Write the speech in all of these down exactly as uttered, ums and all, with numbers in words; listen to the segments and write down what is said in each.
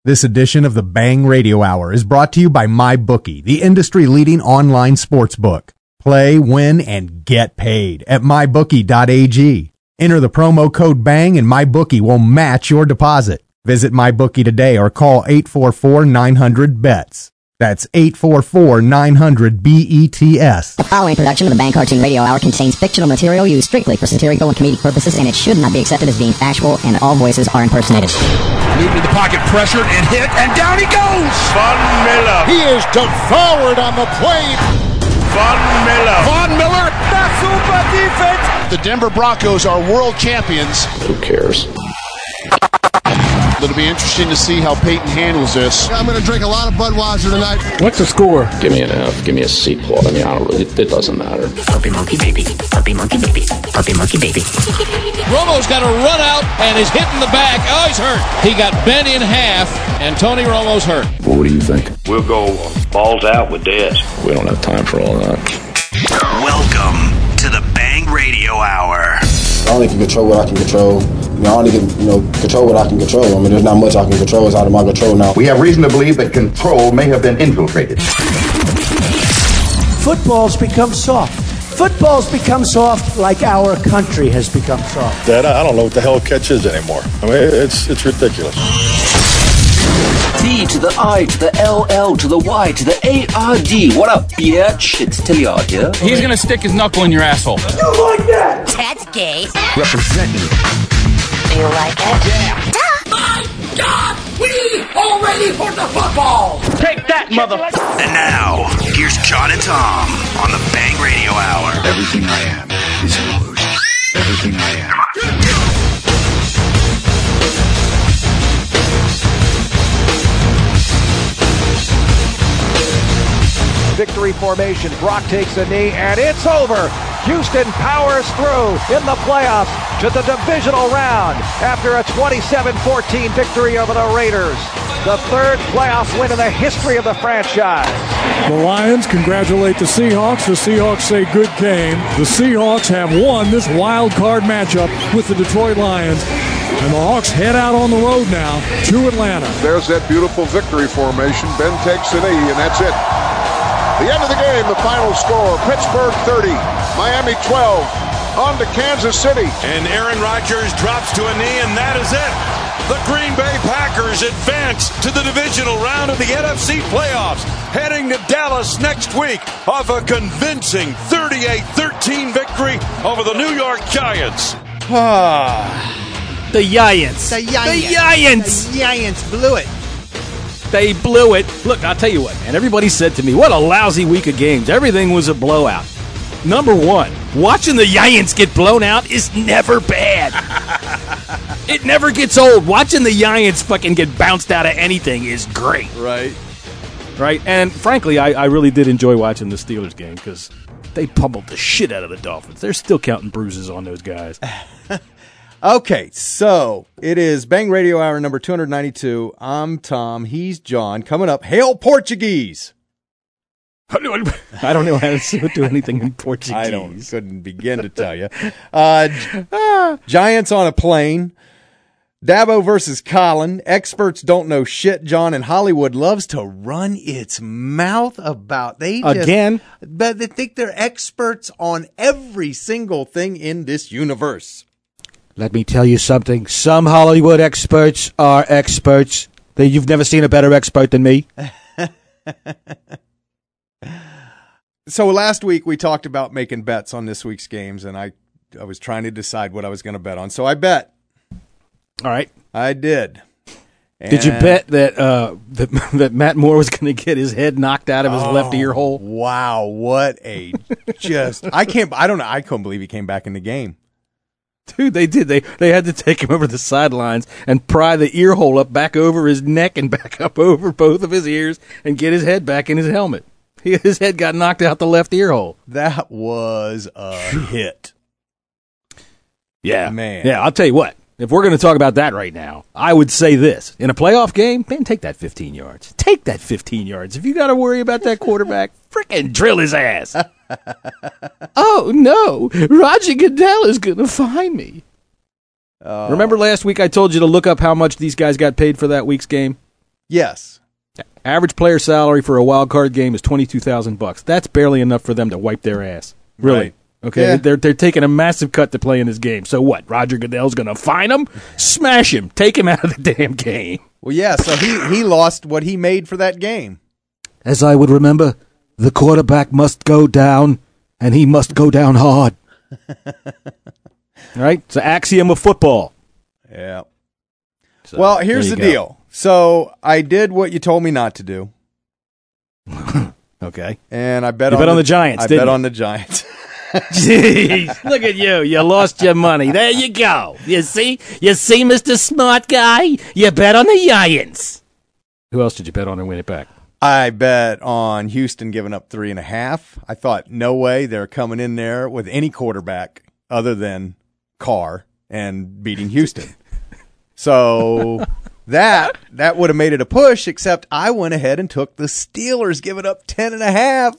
This edition of the Bang Radio Hour is brought to you by MyBookie, the industry-leading online sports book. Play, win, and get paid at my bookie dot a g. Enter the promo code BANG and MyBookie will match your deposit. Visit MyBookie today or call eight four four, nine hundred, B E T S. That's eight four four, nine hundred, B E T S. The following production of the Bang Cartoon Radio Hour contains fictional material used strictly for satirical and comedic purposes, and it should not be accepted as being factual, and all voices are impersonated. Moved in the pocket, pressured, and hit, and down he goes! Von Miller. He is done forward on the plate. Von Miller. Von Miller. That's super defense. The Denver Broncos are world champions. Who cares? It'll be interesting to see how Peyton handles this. I'm going to drink a lot of Budweiser tonight. What's the score? Give me an F. Give me a C plot. I mean, I don't really, it doesn't matter. Puppy monkey baby. Puppy monkey baby. Puppy monkey baby. Romo's got to run out and is hit in the back. Oh, he's hurt. He got bent in half, and Tony Romo's hurt. Well, what do you think? We'll go balls out with this. We don't have time for all that. Welcome to the Bang Radio Hour. I only can control what I can control. I, mean, I only can, you know, control what I can control. I mean, there's not much I can control. It's out of my control now. We have reason to believe that control may have been infiltrated. Football's become soft. Football's become soft like our country has become soft. Dad, I don't know what the hell catch is anymore. I mean, it's it's ridiculous. T to the I to the L L to the Y to the A R D. What up, bitch? It's Tilliard here. He's gonna stick his knuckle in your asshole. You like that? That's gay. Representing. Do you like it? Yeah. My God! We are ready for the football! Take that, mother... And now, here's John and Tom on the Bang Radio Hour. Everything I am is an illusion. Everything I am. Victory formation. Brock takes a knee, and it's over. Houston powers through in the playoffs to the divisional round after a twenty-seven fourteen victory over the Raiders. The third playoff win in the history of the franchise. The Lions congratulate the Seahawks. The Seahawks say good game. The Seahawks have won this wild card matchup with the Detroit Lions. And the Hawks head out on the road now to Atlanta. There's that beautiful victory formation. Ben takes the knee, and that's it. The end of the game, the final score, Pittsburgh thirty, Miami twelve, on to Kansas City. And Aaron Rodgers drops to a knee, and that is it. The Green Bay Packers advance to the divisional round of the N F C playoffs, heading to Dallas next week off a convincing thirty-eight thirteen victory over the New York Giants. The Giants. The Giants. The Giants. The Giants blew it. They blew it. Look, I'll tell you what, man. Everybody said to me, what a lousy week of games. Everything was a blowout. Number one, watching the Giants get blown out is never bad. It never gets old. Watching the Giants fucking get bounced out of anything is great. Right. Right? And frankly, I, I really did enjoy watching the Steelers game because they pummeled the shit out of the Dolphins. They're still counting bruises on those guys. Okay, so it is Bang Radio Hour number two ninety-two. I'm Tom. He's John. Coming up, Hail Portuguese. I don't know how to do anything in Portuguese. I don't. Couldn't begin to tell you. Uh, Giants on a plane. Dabo versus Colin. Experts don't know shit, John, and Hollywood loves to run its mouth about they just, again, but they think they're experts on every single thing in this universe. Let me tell you something. Some Hollywood experts are experts. You've never seen a better expert than me. So last week we talked about making bets on this week's games, and I, I was trying to decide what I was going to bet on. So I bet. All right. I did. And did you bet that uh, that, that Matt Moore was going to get his head knocked out of his oh, left ear hole? Wow, what a just I can't I don't know I couldn't believe he came back in the game. Dude, they did. They they had to take him over the sidelines and pry the ear hole up back over his neck and back up over both of his ears and get his head back in his helmet. He, his head got knocked out the left ear hole. That was a hit. Yeah. Man. Yeah, I'll tell you what. If we're going to talk about that right now, I would say this. In a playoff game, man, take that fifteen yards. Take that fifteen yards. If you got to worry about that quarterback, frickin' drill his ass. Oh, no. Roger Goodell is going to find me. Oh. Remember last week I told you to look up how much these guys got paid for that week's game? Yes. Average player salary for a wild card game is twenty-two thousand bucks. That's barely enough for them to wipe their ass. Really. Right. Okay, Yeah. they're they're taking a massive cut to play in this game. So what? Roger Goodell's going to fine him, smash him, take him out of the damn game. Well, yeah, so he, he lost what he made for that game. As I would remember, the quarterback must go down, and he must go down hard. Right? It's an axiom of football. Yeah. So, well, here's the there you go. deal. So I did what you told me not to do. Okay. And I bet You on bet on the Giants, I didn't bet you? on the Giants. Jeez, look at you. You lost your money. There you go. You see? You see, Mister Smart Guy? You bet on the Giants. Who else did you bet on and win it back? I bet on Houston giving up three and a half. I thought, no way they're coming in there with any quarterback other than Carr and beating Houston. So that that would have made it a push, except I went ahead and took the Steelers giving up ten and a half.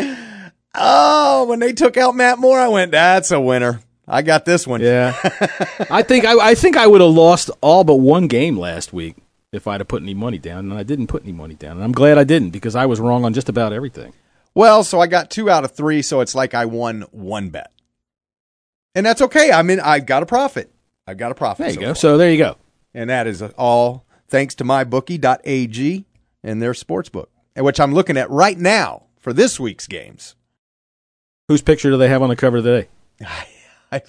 Oh, when they took out Matt Moore, I went, that's a winner. I got this one. Yeah. I think I, I think I would have lost all but one game last week if I'd have put any money down, and I didn't put any money down. And I'm glad I didn't, because I was wrong on just about everything. Well, so I got two out of three, so it's like I won one bet. And that's okay. I mean, I got a profit. I got a profit. There you so go. far. So there you go. And that is all thanks to my bookie dot a g and their sports book, which I'm looking at right now for this week's games. Whose picture do they have on the cover today? I,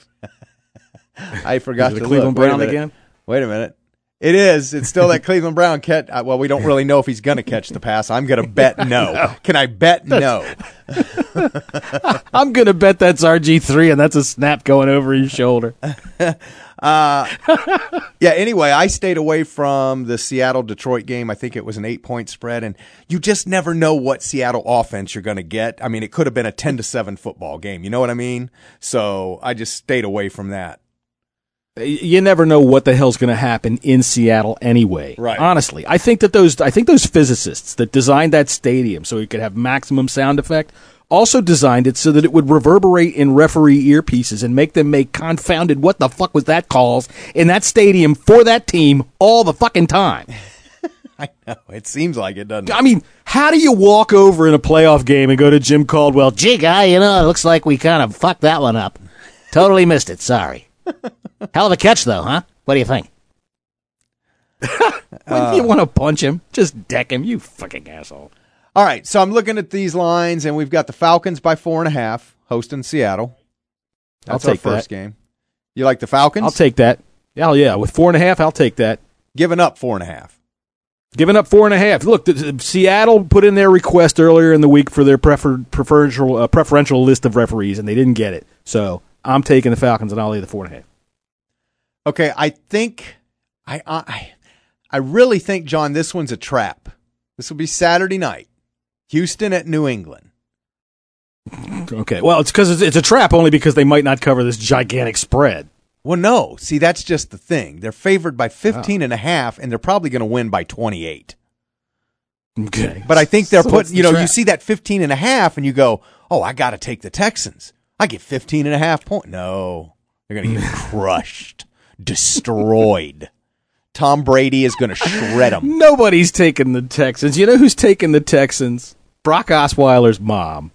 I forgot Is it to the Cleveland look. Wait a Brown minute. again? Wait a minute. It is. It's still that Cleveland Brown catch. uh, Well, we don't really know if he's going to catch the pass. I'm going to bet no. No. Can I bet no? I'm going to bet that's R G three, and that's a snap going over his shoulder. Uh, yeah, anyway, I stayed away from the Seattle-Detroit game. I think it was an eight-point spread, and you just never know what Seattle offense you're going to get. I mean, it could have been a ten to seven football game. You know what I mean? So I just stayed away from that. You never know what the hell's going to happen in Seattle anyway. Right. Honestly, I think that those I think those physicists that designed that stadium so it could have maximum sound effect also designed it so that it would reverberate in referee earpieces and make them make confounded what the fuck was that calls in that stadium for that team all the fucking time. I know. It seems like it, doesn't it? I mean, how do you walk over in a playoff game and go to Jim Caldwell, gee, guy, you know, it looks like we kind of fucked that one up. Totally missed it. Sorry. Hell of a catch, though, huh? What do you think? When you want to punch him, just deck him, you fucking asshole. All right, so I'm looking at these lines, and we've got the Falcons by four and a half, hosting Seattle. That's I'll our take first that. game. You like the Falcons? I'll take that. Hell yeah, with four and a half, I'll take that. Giving up four and a half. Giving up four and a half. Look, the, the, Seattle put in their request earlier in the week for their prefer, preferential uh, preferential list of referees, and they didn't get it. So I'm taking the Falcons, and I'll lay the four and a half. Okay, I think I I I really think, John, this one's a trap. This will be Saturday night. Houston at New England. Okay, well, it's because it's, it's a trap only because they might not cover this gigantic spread. Well, no. See, that's just the thing. They're favored by fifteen and a half, and they're probably going to win by twenty-eight. Okay. But I think they're So putting, what's the you know, trap? you see that fifteen and a half, and you go, oh, I got to take the Texans. I get fifteen and a half points. No, they're going to get crushed, destroyed. Tom Brady is going to shred them. Nobody's taking the Texans. You know who's taking the Texans? Brock Osweiler's mom.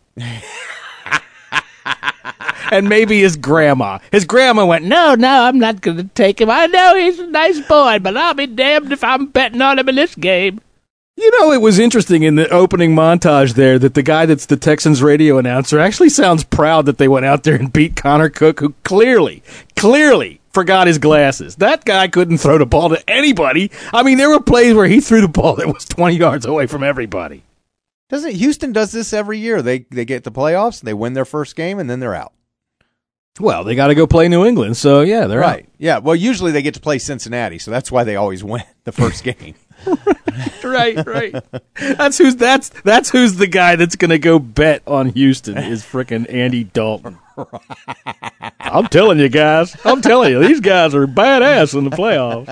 And maybe his grandma. His grandma went, no, no, I'm not going to take him. I know he's a nice boy, but I'll be damned if I'm betting on him in this game. You know, it was interesting in the opening montage there that the guy that's the Texans radio announcer actually sounds proud that they went out there and beat Connor Cook, who clearly, clearly forgot his glasses. That guy couldn't throw the ball to anybody. I mean, there were plays where he threw the ball that was twenty yards away from everybody. Doesn't Houston does this every year? They they get the playoffs, they win their first game, and then they're out. Well, they got to go play New England, so yeah, they're right. out. Yeah, well, usually they get to play Cincinnati, so that's why they always win the first game. right, right. That's who's that's that's who's the guy that's going to go bet on Houston is frickin' Andy Dalton. I'm telling you guys, I'm telling you, these guys are badass in the playoffs.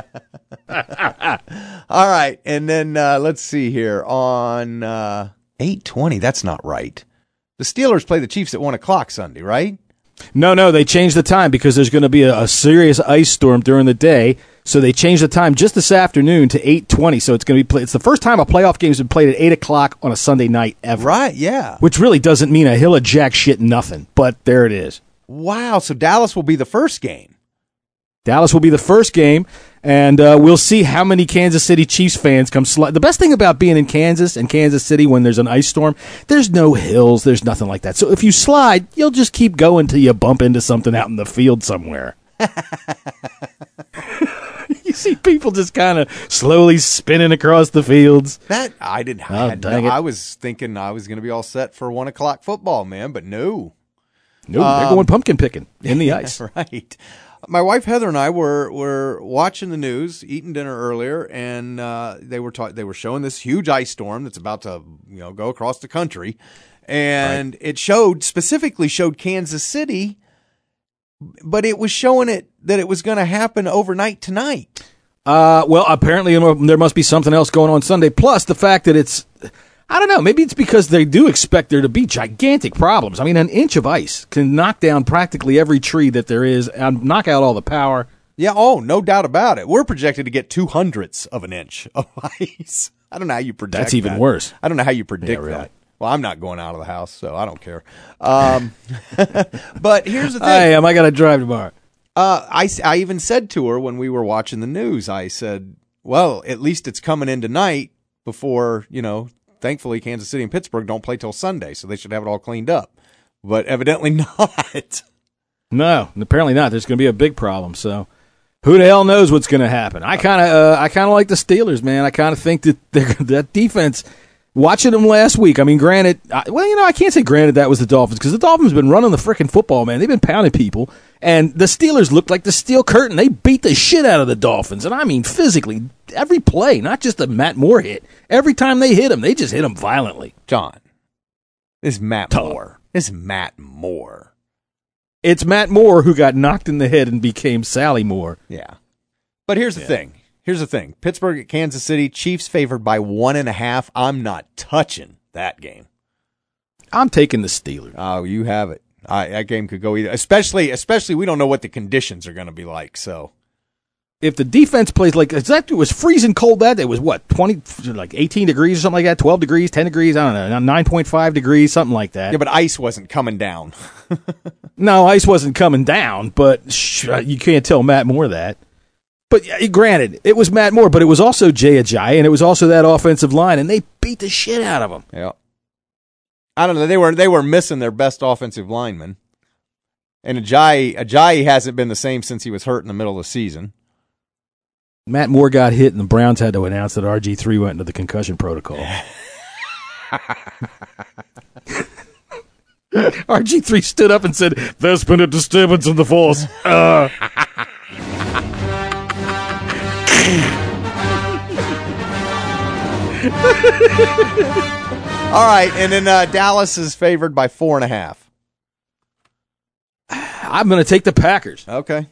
All right, and then uh, let's see here on uh, eight twenty. That's not right. The Steelers play the Chiefs at one o'clock Sunday, right? No, no, they changed the time because there's going to be a, a serious ice storm during the day. So they changed the time just this afternoon to eight twenty. So it's going to be play- it's the first time a playoff game's been played at eight o'clock on a Sunday night ever. Right, yeah. Which really doesn't mean a hill of jack shit nothing, but there it is. Wow, so Dallas will be the first game. Dallas will be the first game, and uh, we'll see how many Kansas City Chiefs fans come slide. The best thing about being in Kansas and Kansas City when there's an ice storm, there's no hills, there's nothing like that. So if you slide, you'll just keep going till you bump into something out in the field somewhere. You see people just kind of slowly spinning across the fields. That I didn't. Oh, I, had dang no, it. I was thinking I was going to be all set for one o'clock football, man, but no. No, they're Um, going pumpkin picking in the ice. Right. My wife Heather and I were were watching the news, eating dinner earlier, and uh, they were ta- they were showing this huge ice storm that's about to you know go across the country, and right. it showed specifically showed Kansas City, but it was showing it that it was going to happen overnight tonight. Uh, well, apparently there must be something else going on Sunday. Plus the fact that it's, I don't know, maybe it's because they do expect there to be gigantic problems. I mean, an inch of ice can knock down practically every tree that there is and knock out all the power. Yeah, oh, no doubt about it. We're projected to get two hundredths of an inch of ice. I don't know how you predict That's even that. worse. I don't know how you predict Yeah, really. that. Well, I'm not going out of the house, so I don't care. Um, but here's the thing. I am. I got to drive tomorrow. Uh, I, I even said to her when we were watching the news, I said, well, at least it's coming in tonight before, you know, thankfully Kansas City and Pittsburgh don't play till Sunday, so they should have it all cleaned up. But evidently not. No, apparently not. There's going to be a big problem, so who the hell knows what's going to happen? I kind of uh, I kind of like the Steelers, man. I kind of think that that defense, watching them last week, I mean, granted, I, well, you know, I can't say granted that was the Dolphins because the Dolphins have been running the freaking football, man. They've been pounding people. And the Steelers looked like the steel curtain. They beat the shit out of the Dolphins. And I mean physically, every play, not just a Matt Moore hit. Every time they hit him, they just hit him violently. John, this is Matt Tom. Moore. This is Matt Moore. It's Matt Moore who got knocked in the head and became Sally Moore. Yeah. But here's the Yeah. thing. Here's the thing. Pittsburgh at Kansas City, Chiefs favored by one and a half. I'm not touching that game. I'm taking the Steelers. Oh, you have it. I, that game could go either. Especially, especially we don't know what the conditions are going to be like. So, If the defense plays like exactly, it was freezing cold that day. It was what, twenty, like eighteen degrees or something like that, twelve degrees, ten degrees, I don't know, nine point five degrees, something like that. yeah, but ice wasn't coming down. No, ice wasn't coming down, but sh- you can't tell Matt Moore that. But yeah, granted, it was Matt Moore, but it was also Jay Ajayi, and it was also that offensive line, and they beat the shit out of him. Yeah. I don't know. They were they were missing their best offensive lineman, and Ajayi Ajayi hasn't been the same since he was hurt in the middle of the season. Matt Moore got hit, and the Browns had to announce that R G three went into the concussion protocol. R G three stood up and said, "There's been a disturbance in the force." Uh. All right, and then uh, Dallas is favored by four and a half. I'm going to take the Packers. Okay.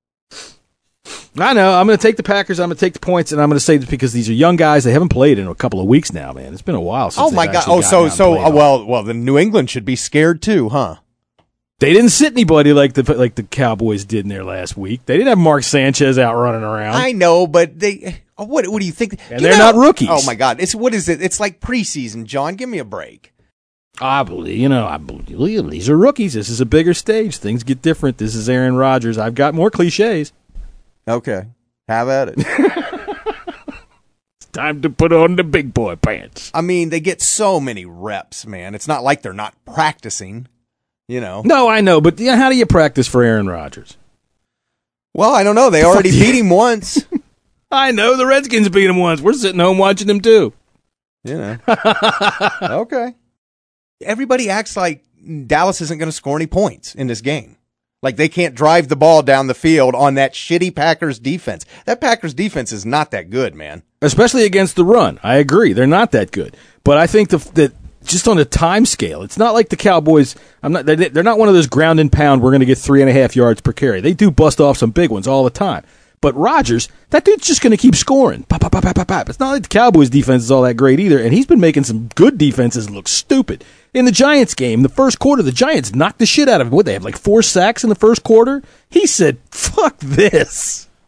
I know. I'm going to take the Packers. I'm going to take the points, and I'm going to say this because these are young guys. They haven't played in a couple of weeks now, man. It's been a while since. Oh my they've God! actually Oh, so gotten out and so played uh, on. well well then New England should be scared too, huh? They didn't sit anybody like the like the Cowboys did in there last week. They didn't have Mark Sanchez out running around. I know, but they. What what do you think? And Do you they're know- not rookies. Oh my God! It's what is it? It's like preseason, John. Give me a break. I believe, you know, I believe these are rookies. This is a bigger stage. Things get different. This is Aaron Rodgers. I've got more cliches. Okay, have at it. It's time to put on the big boy pants. I mean, they get so many reps, man. It's not like they're not practicing. You know. No, I know, but yeah, how do you practice for Aaron Rodgers? Well, I don't know. They already beat him once. I know the Redskins beat him once. We're sitting home watching them too. You know. Okay. Everybody acts like Dallas isn't going to score any points in this game. Like they can't drive the ball down the field on that shitty Packers defense. That Packers defense is not that good, man. Especially against the run. I agree. They're not that good. But I think the, that just on a time scale, it's not like the Cowboys. I'm not. They're, they're not one of those ground and pound. We're going to get three and a half yards per carry. They do bust off some big ones all the time. But Rodgers, that dude's just going to keep scoring. Pop, pop, pop, pop, pop, pop. It's not like the Cowboys' defense is all that great either, and he's been making some good defenses look stupid. In the Giants game, the first quarter, the Giants knocked the shit out of him. What, they have like four sacks in the first quarter? He said, fuck this.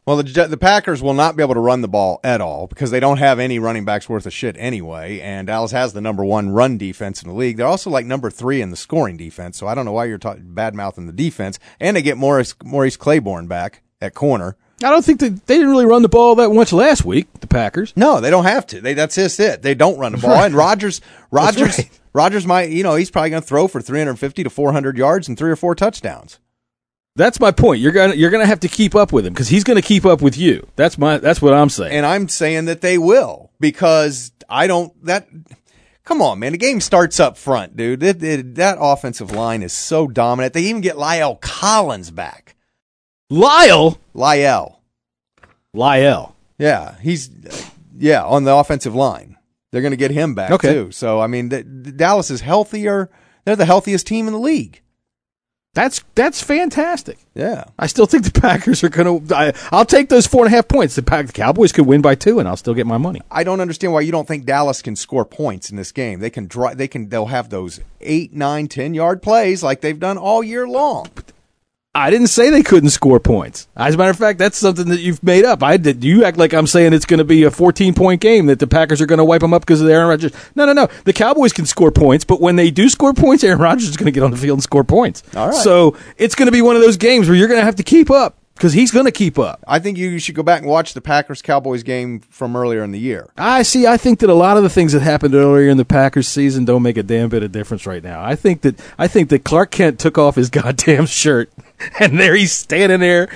Well, the the Packers will not be able to run the ball at all because they don't have any running backs worth of shit anyway, and Dallas has the number one run defense in the league. They're also like number three in the scoring defense, so I don't know why you're ta- bad-mouthing the defense. And they get Maurice, Maurice Claiborne back at corner. I don't think that they didn't really run the ball that much last week, the Packers. No, they don't have to. They That's just it. They don't run the ball. Right. And Rodgers, Rodgers, right. Rodgers might, you know, he's probably going to throw for three fifty to four hundred yards and three or four touchdowns. That's my point. You're gonna you're gonna have to keep up with him because he's gonna keep up with you. That's my that's what I'm saying. And I'm saying that they will because I don't that. Come on, man. The game starts up front, dude. It, it, that offensive line is so dominant. They even get Lyle Collins back. Lyle, Lyle, Lyle. Yeah, he's yeah on the offensive line. They're gonna get him back okay. too. So I mean, the, the Dallas is healthier. They're the healthiest team in the league. That's that's fantastic. Yeah, I still think the Packers are going to. I'll take those four and a half points. The, Pack, the Cowboys could win by two, and I'll still get my money. I don't understand why you don't think Dallas can score points in this game. They can draw. They can. They'll have those eight, nine, ten yard plays like they've done all year long. I didn't say they couldn't score points. As a matter of fact, that's something that you've made up. I did. You act like I'm saying it's going to be a fourteen point game, that the Packers are going to wipe them up because of the Aaron Rodgers. No, no, no. The Cowboys can score points, but when they do score points, Aaron Rodgers is going to get on the field and score points. All right. So it's going to be one of those games where you're going to have to keep up because he's going to keep up. I think you should go back and watch the Packers-Cowboys game from earlier in the year. I see. I think that a lot of the things that happened earlier in the Packers season don't make a damn bit of difference right now. I think that I think that Clark Kent took off his goddamn shirt, and there he's standing there.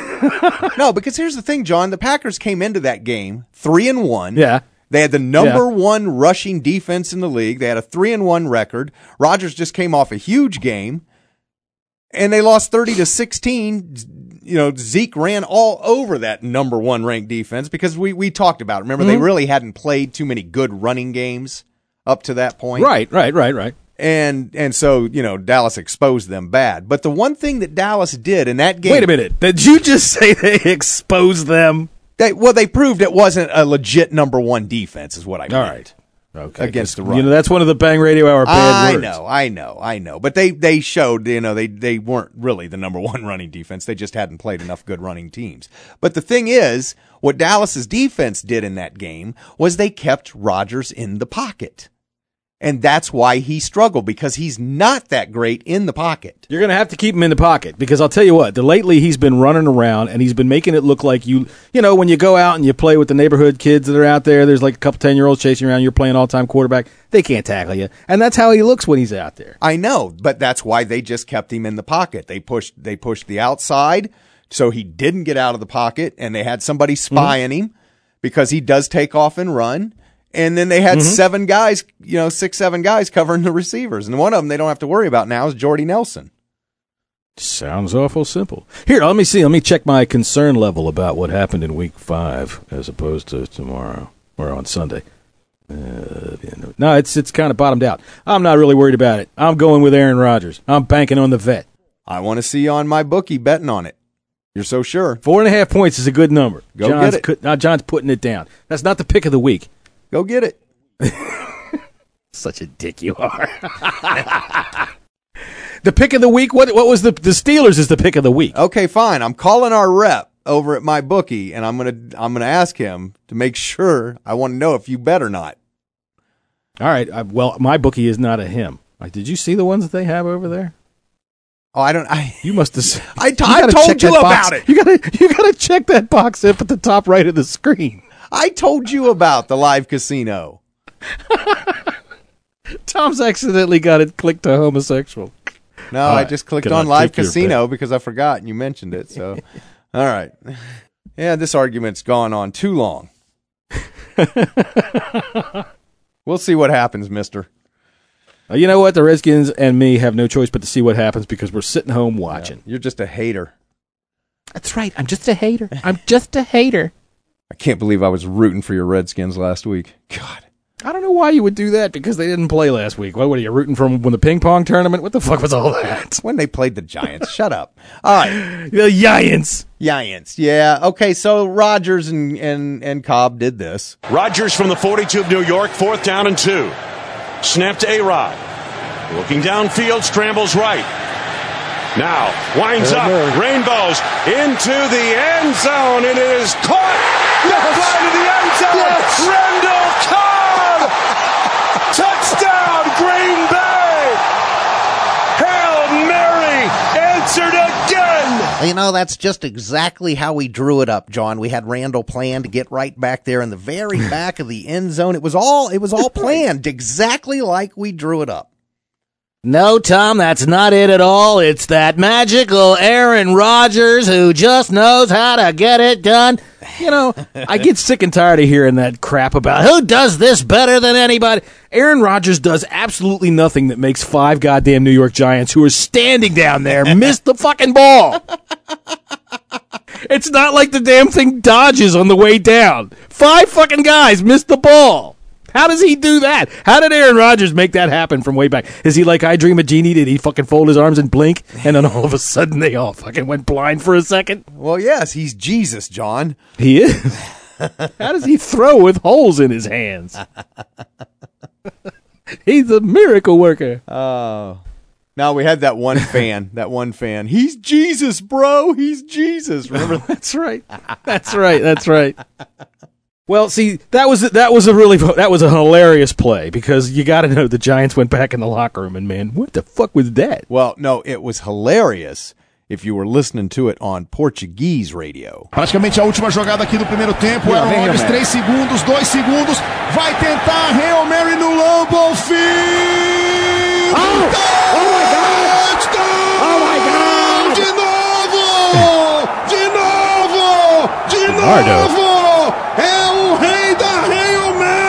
No, because here's the thing, John. The Packers came into that game three and one. Yeah. They had the number yeah. one rushing defense in the league. They had a three and one record. Rodgers just came off a huge game, and they lost thirty to sixteen. You know, Zeke ran all over that number one ranked defense because we, we talked about it. Remember, mm-hmm. they really hadn't played too many good running games up to that point. Right, right, right, right. And and so, you know, Dallas exposed them bad. But the one thing that Dallas did in that game... Wait a minute. Did you just say they exposed them? They, well, they proved it wasn't a legit number one defense is what I meant. All right. Okay. Against the run. You know, that's one of the Bang Radio Hour bad I words. know, I know, I know. But they, they showed, you know, they, they weren't really the number one running defense. They just hadn't played enough good running teams. But the thing is, what Dallas's defense did in that game was they kept Rodgers in the pocket. And that's why he struggled, because he's not that great in the pocket. You're going to have to keep him in the pocket, because I'll tell you what, the, lately he's been running around, and he's been making it look like you, you know, when you go out and you play with the neighborhood kids that are out there, there's like a couple ten-year-olds chasing around, you're playing all-time quarterback, they can't tackle you. And that's how he looks when he's out there. I know, but that's why they just kept him in the pocket. They pushed, they pushed the outside, so he didn't get out of the pocket, and they had somebody spying mm-hmm. him, because he does take off and run. And then they had mm-hmm. seven guys, you know, six, seven guys covering the receivers. And one of them they don't have to worry about now is Jordy Nelson. Sounds awful simple. Here, let me see. Let me check my concern level about what happened in week five as opposed to tomorrow or on Sunday. Uh, no, it's it's kind of bottomed out. I'm not really worried about it. I'm going with Aaron Rodgers. I'm banking on the vet. I want to see you on my bookie betting on it. You're so sure. Four and a half points is a good number. Go John's, get it. Uh, John's putting it down. That's not the pick of the week. Go get it. Such a dick you are. The pick of the week, what what was the the Steelers is the pick of the week. Okay, fine. I'm calling our rep over at my bookie, and I'm going to I'm going to ask him to make sure. I want to know if you bet or not. All right. I, well, my bookie is not a him. Like, did you see the ones that they have over there? Oh, I don't. I you must have. I, t- I told you about box. it. You gotta you gotta check that box up at the top right of the screen. I told you about the live casino. Tom's accidentally got it clicked to homosexual. No, all I right. just clicked Can on I live casino because I forgot and you mentioned it. So, all right. Yeah, this argument's gone on too long. We'll see what happens, mister. Uh, you know what? The Redskins and me have no choice but to see what happens because we're sitting home watching. Yeah, you're just a hater. That's right. I'm just a hater. I'm just a hater. I can't believe I was rooting for your Redskins last week. God. I don't know why you would do that, because they didn't play last week. What were you rooting for when the ping pong tournament? What the fuck was all that? When they played the Giants. Shut up. All right. The Giants. Giants. Yeah. Okay, so Rodgers and, and, and Cobb did this. Rodgers from the forty-two of New York, fourth down and two. Snap to A-Rod. Looking downfield, scrambles right. Now, winds up, rainbows into the end zone, and it is caught. Yes. Fly to the end zone. Yes. Randall Cobb. Touchdown, Green Bay. Hail Mary answered again. You know, that's just exactly how we drew it up, John. We had Randall planned to get right back there in the very back of the end zone. It was all, it was all planned exactly like we drew it up. No, Tom, that's not it at all. It's that magical Aaron Rodgers who just knows how to get it done. You know, I get sick and tired of hearing that crap about who does this better than anybody. Aaron Rodgers does absolutely nothing that makes five goddamn New York Giants who are standing down there miss the fucking ball. It's not like the damn thing dodges on the way down. Five fucking guys missed the ball. How does he do that? How did Aaron Rodgers make that happen from way back? Is he like I Dream of Jeannie? Did he fucking fold his arms and blink? And then all of a sudden they all fucking went blind for a second? Well, yes, he's Jesus, John. He is. How does he throw with holes in his hands? He's a miracle worker. Oh. Uh, now we had that one fan, that one fan. He's Jesus, bro. He's Jesus. Remember? That's right. That's right. That's right. Well, see, that was that was a really that was a hilarious play because you got to know the Giants went back in the locker room and man, what the fuck was that? Well, no, it was hilarious if you were listening to it on Portuguese radio. Praticamente a última jogada aqui do primeiro tempo. Aaron Rodgers, três segundos, dois segundos, vai tentar Hail Mary no Lambeau Field. Oh, oh my God! Oh my God! De novo! De novo! De novo! É o rei da Hail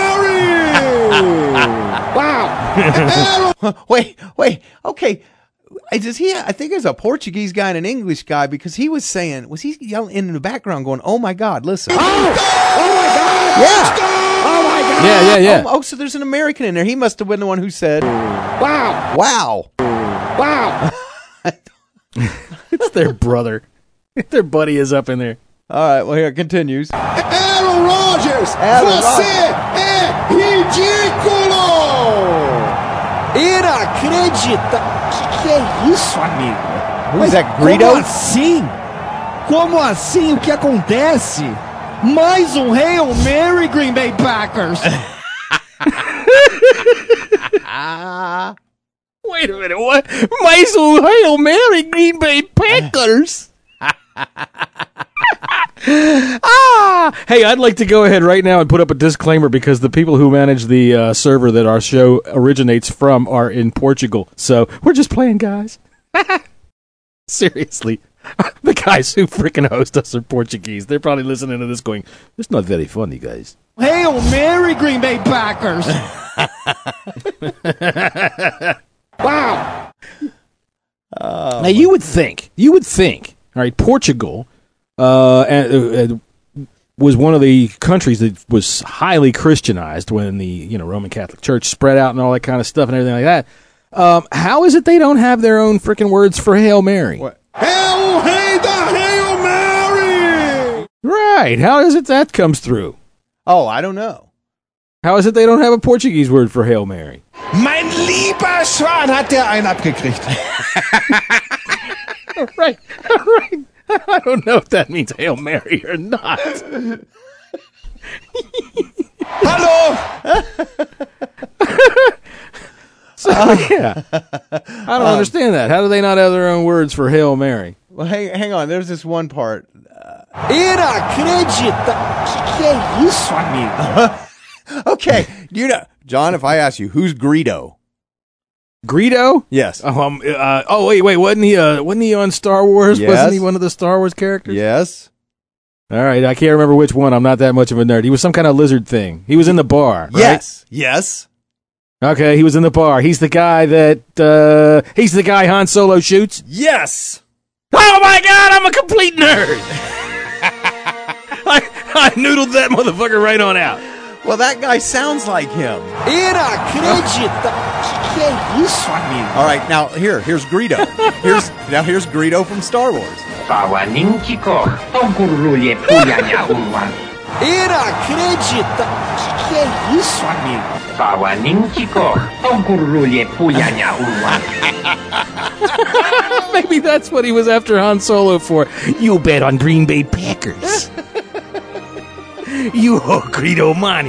Mary! Wow! wait, wait, okay. Does he? I think there's a Portuguese guy and an English guy because he was saying, was he yelling in the background going, "Oh my God, listen"? Oh, oh my God! Yeah. Oh my God! Yeah, yeah, yeah. Oh, oh, so there's an American in there. He must have been the one who said, "Wow, wow, wow." It's their brother. Their buddy is up in there. All right, well, here it continues. Aaron Rodgers, Aaron você é ridículo! Inacreditável! Que que é isso, amigo? Who is that, Greedo? Como assim? Como assim? O que acontece? Mais um Hail Mary, Green Bay Packers! Wait a minute, what? Mais um Hail Mary, Green Bay Packers? ah! Hey, I'd like to go ahead right now and put up a disclaimer because the people who manage the uh, server that our show originates from are in Portugal. So we're just playing, guys. Seriously. The guys who freaking host us are Portuguese. They're probably listening to this going, it's not very funny, guys. Hail Mary, Green Bay Packers! Wow! Oh, now, you would think, you would think, all right, Portugal uh, uh, uh, was one of the countries that was highly Christianized when the you know Roman Catholic Church spread out and all that kind of stuff and everything like that. Um, how is it they don't have their own freaking words for Hail Mary? What? Hail, hey, the Hail Mary! Right. How is it that comes through? Oh, I don't know. How is it they don't have a Portuguese word for Hail Mary? Mein lieber Schwan, hat der einen abgekriegt. Right, right. I don't know if that means Hail Mary or not. Hallo! So, yeah. I don't um, understand that. How do they not have their own words for Hail Mary? Well, hang, hang on. There's this one part. Uh, Inacreditável! Que que é isso, amigo? Okay, you know, John, if I ask you, who's Greedo? Greedo? Yes. Oh, um, uh, oh wait, wait, wasn't he? Uh, wasn't he on Star Wars? Yes. Wasn't he one of the Star Wars characters? Yes. All right, I can't remember which one. I'm not that much of a nerd. He was some kind of lizard thing. He was in the bar. Right? Yes. Yes. Okay, he was in the bar. He's the guy that. Uh, he's the guy Han Solo shoots. Yes. Oh my God! I'm a complete nerd. I, I noodled that motherfucker right on out. Well, that guy sounds like him. Inacreditável! Que é isso, amigo? All right, now here, here's Greedo. Here's now here's Greedo from Star Wars. Inacreditável! Que isso, amigo? Maybe that's what he was after Han Solo for. You bet on Green Bay Packers. You ho Greedo Money.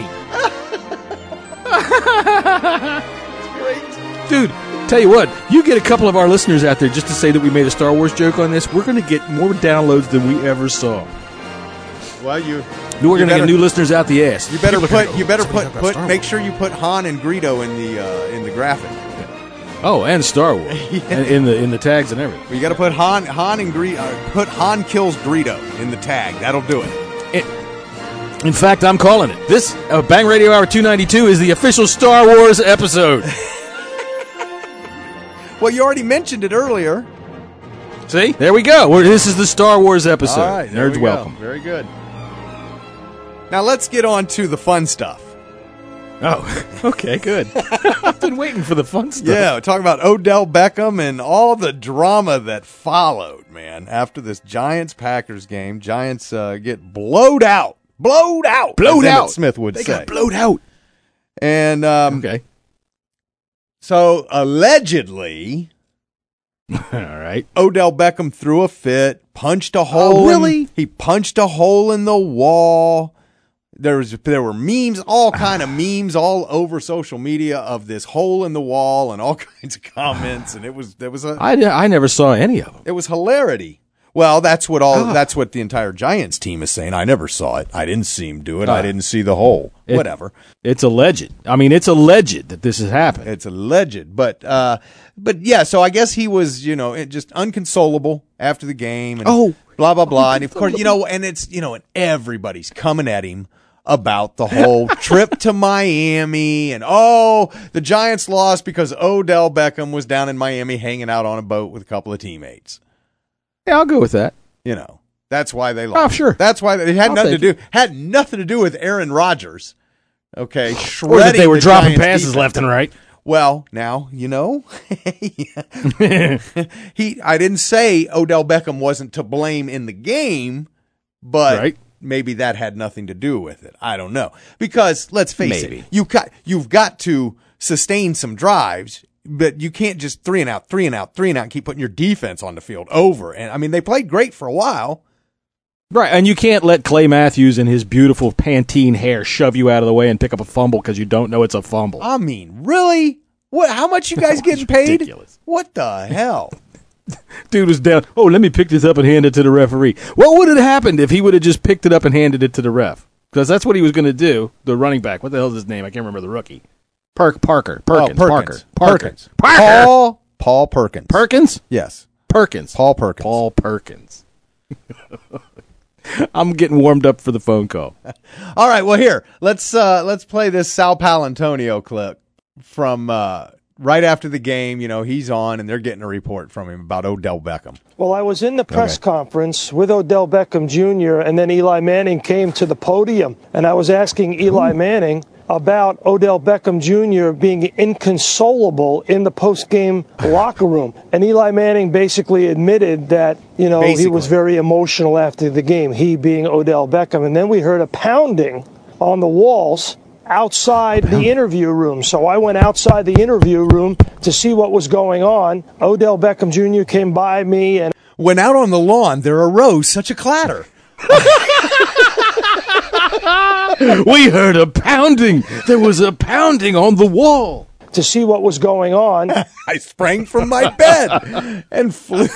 Great. Dude, tell you what, you get a couple of our listeners out there just to say that we made a Star Wars joke on this, we're going to get more downloads than we ever saw. Well, you... We're going to get new listeners out the ass. You better put. You better put. Put. Make sure you put Han and Greedo in the uh, in the graphic. Oh, and Star Wars yeah. in the in the tags and everything. Well, you got to put Han Han and Greedo. Uh, put Han kills Greedo in the tag. That'll do it. it in fact, I'm calling it. This uh, Bang Radio Hour two ninety-two is the official Star Wars episode. Well, you already mentioned it earlier. See, there we go. We're, this is the Star Wars episode. All right, nerds we welcome. Go. Very good. Now let's get on to the fun stuff. Oh, okay, good. I've been waiting for the fun stuff. Yeah, talking about Odell Beckham and all the drama that followed, man. After this Giants-Packers game, Giants uh, get blowed out. Blowed out. Blowed as out. Emmett Smith would they say. They got blowed out. And, um, okay. So, allegedly... All right. Odell Beckham threw a fit, punched a hole. Oh, really? In, he punched a hole in the wall. There was there were memes, all kind of memes all over social media of this hole in the wall and all kinds of comments, and it was there was a I, I never saw any of them. It was hilarity. Well, that's what all ah. that's what the entire Giants team is saying. I never saw it. I didn't see him do it. Ah. I didn't see the hole. It, Whatever. It's alleged. I mean, it's alleged that this has happened. It's alleged, but uh, but yeah. So I guess he was, you know, just unconsolable after the game. And oh, blah blah blah. And of course, you know, and it's you know, and everybody's coming at him about the whole trip to Miami and, oh, the Giants lost because Odell Beckham was down in Miami hanging out on a boat with a couple of teammates. Yeah, I'll go with that. You know, that's why they lost. Oh, sure. That's why they, it had I'll nothing to do it. had nothing to do with Aaron Rodgers. Okay, or that they were the dropping Giants passes defense. left and right. Well, now, you know, he I didn't say Odell Beckham wasn't to blame in the game, but right. maybe that had nothing to do with it. I don't know. Because let's face maybe. it, you got you've got to sustain some drives, but you can't just three and out, three and out, three and out and keep putting your defense on the field over. And I mean, they played great for a while. Right, and you can't let Clay Matthews and his beautiful Pantene hair shove you out of the way and pick up a fumble because you don't know it's a fumble. I mean, really? What? How much you guys getting paid? Ridiculous. What the hell? Dude was down. Oh, let me pick this up and hand it to the referee. What would have happened if he would have just picked it up and handed it to the ref? Because that's what he was going to do. The running back. What the hell is his name? I can't remember the rookie. Perk Parker. Perkins. Oh, Parker. Perkins. Parker. Parker. Paul. Paul Perkins. Perkins? Yes. Perkins. Paul Perkins. Paul Perkins. I'm getting warmed up for the phone call. All right. Well, here let's uh, let's play this Sal Paolantonio clip from uh, right after the game. You know, he's on, and they're getting a report from him about Odell Beckham. Well, I was in the press okay. conference with Odell Beckham Junior, and then Eli Manning came to the podium, and I was asking Eli Manning about Odell Beckham Junior being inconsolable in the post-game locker room. And Eli Manning basically admitted that, you know, basically. he was very emotional after the game, he being Odell Beckham. And then we heard a pounding on the walls outside the interview room. So I went outside the interview room to see what was going on. Odell Beckham Junior came by me and... When out on the lawn, there arose such a clatter. We heard a pounding. There was a pounding on the wall. To see what was going on. I sprang from my bed and flew.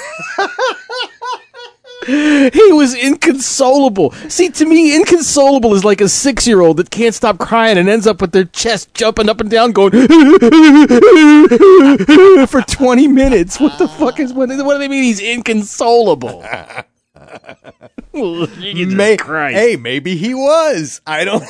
He was inconsolable. See, to me, inconsolable is like a six-year-old that can't stop crying and ends up with their chest jumping up and down going for twenty minutes. What the fuck is, what, what do they mean he's inconsolable? May, hey, maybe he was. I don't.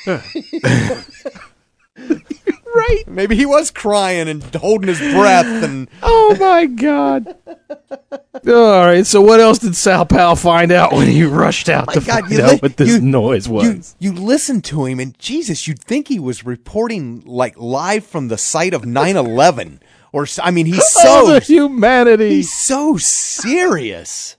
Right. Maybe he was crying and holding his breath. And oh, my God. All right. So what else did Sal Pal find out when he rushed out my to God, find you out li- what this you, noise was? You, you listen to him, and Jesus, you'd think he was reporting like live from the site of nine eleven. Or, I mean, he's so. Oh, the humanity. He's so serious.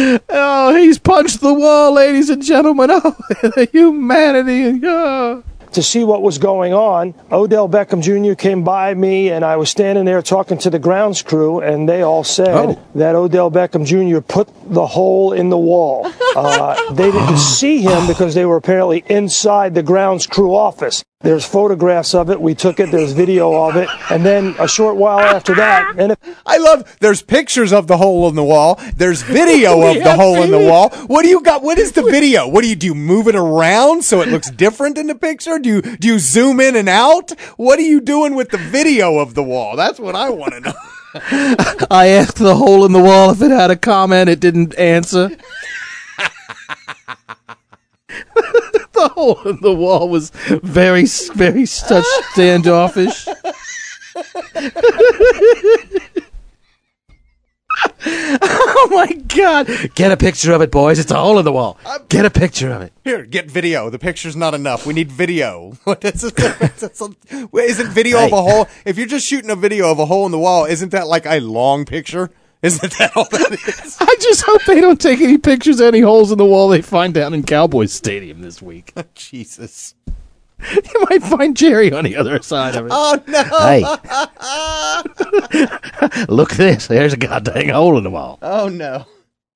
Oh, he's punched the wall, ladies and gentlemen. Oh, the humanity. Oh. to see what was going on. Odell Beckham Junior came by me, and I was standing there talking to the grounds crew, and they all said oh. that Odell Beckham Junior put the hole in the wall. Uh, they didn't see him because they were apparently inside the grounds crew office. There's photographs of it. We took it. There's video of it. And then a short while after that, and if- I love, there's pictures of the hole in the wall. There's video of the hole in the wall. What do you got? What is the video? What do you do? Move it around so it looks different in the picture? Do you, do you zoom in and out? What are you doing with the video of the wall? That's what I want to know. I asked the hole in the wall if it had a comment. It didn't answer. The hole in the wall was very, very such standoffish. Oh my God! Get a picture of it, boys. It's a hole in the wall. Get a picture of it. Here, get video. The picture's not enough. We need video. What is it? Isn't video Hey. of a hole? If you're just shooting a video of a hole in the wall, isn't that like a long picture? Isn't that all that is? I just hope they don't take any pictures of any holes in the wall they find down in Cowboys Stadium this week. Jesus. You might find Jerry on the other side of it. Oh, no. Hey. Look at this. There's a goddamn hole in the wall. Oh, no.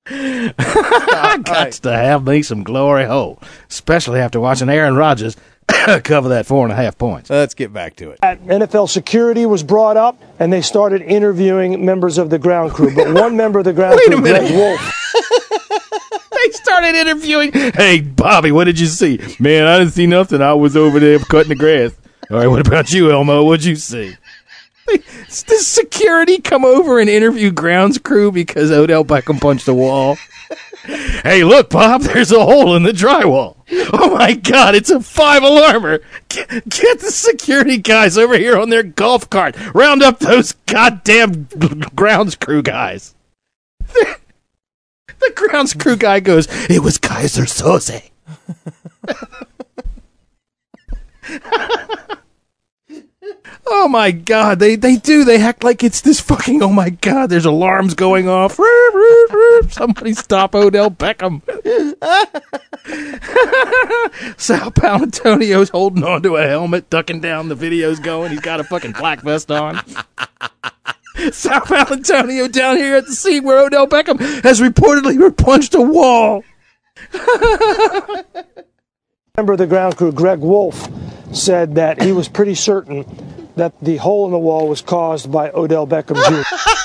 I got right. to have me some glory hole, especially after watching Aaron Rodgers cover that four and a half points. Let's get back to it. N F L security was brought up, and they started interviewing members of the ground crew. But one member of the ground Wait crew, a minute. Greg Wolf, They started interviewing. Hey, Bobby, what did you see? Man, I didn't see nothing. I was over there cutting the grass. All right, what about you, Elmo? What'd you see? Does security come over and interview grounds crew because Odell Beckham punched a wall? Hey, look, Bob, there's a hole in the drywall. Oh, my God, it's a five-alarmer. Get, get the security guys over here on their golf cart. Round up those goddamn grounds crew guys. The grounds crew guy goes, it was Kaiser Soze. Oh, my God. They they do. They act like it's this fucking, oh, my God, there's alarms going off. Somebody stop Odell Beckham. Sal Palantonio's holding on to a helmet, ducking down. The video's going. He's got a fucking black vest on. Sal Palantonio down here at the scene where Odell Beckham has reportedly punched a wall. member of the ground crew, Greg Wolf, said that he was pretty certain that the hole in the wall was caused by Odell Beckham Junior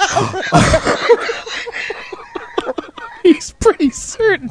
He's pretty certain.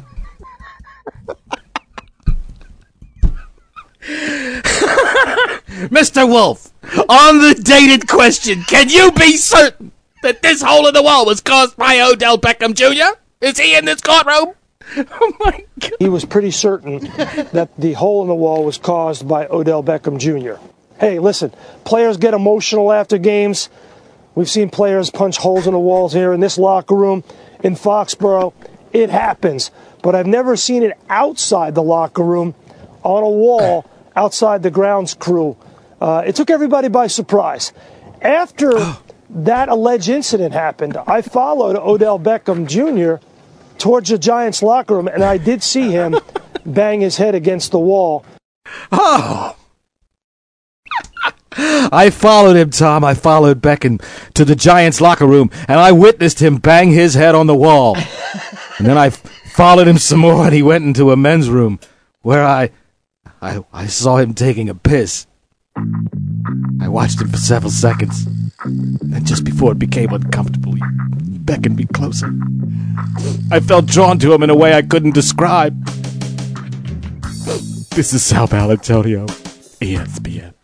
Mister Wolf, on the dated question, can you be certain that this hole in the wall was caused by Odell Beckham Junior? Is he in this courtroom? Oh, my God. He was pretty certain that the hole in the wall was caused by Odell Beckham Junior Hey, listen, players get emotional after games. We've seen players punch holes in the walls here in this locker room, in Foxborough. It happens. But I've never seen it outside the locker room, on a wall, outside the grounds crew. Uh, it took everybody by surprise. After that alleged incident happened, I followed Odell Beckham Junior towards the Giants locker room, and I did see him bang his head against the wall. Oh! I followed him, Tom. I followed Beckham to the Giants locker room, and I witnessed him bang his head on the wall. And then I f- followed him some more, and he went into a men's room where I, I, I saw him taking a piss. I watched him for several seconds, and just before it became uncomfortable, he beckoned me closer. I felt drawn to him in a way I couldn't describe. This is Sal Palantonio, E S P N.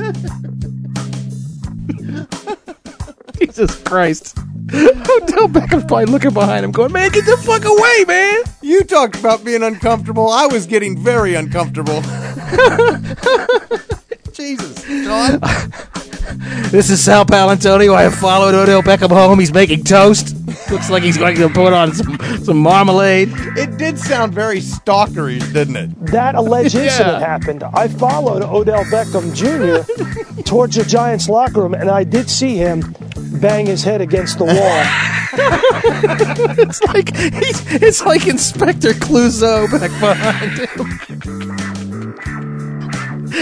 Jesus Christ. Odell Beckham's probably looking behind him going, man, get the fuck away, man. You talked about being uncomfortable. I was getting very uncomfortable. Jesus, John. This is Sal Palantonio. I have followed Odell Beckham home. He's making toast. Looks like he's going to put on some, some marmalade. It did sound very stalkerish, didn't it? That alleged Yeah. incident happened. I followed Odell Beckham Junior towards the Giants locker room, and I did see him bang his head against the wall. It's like he's, it's like Inspector Clouseau back behind him.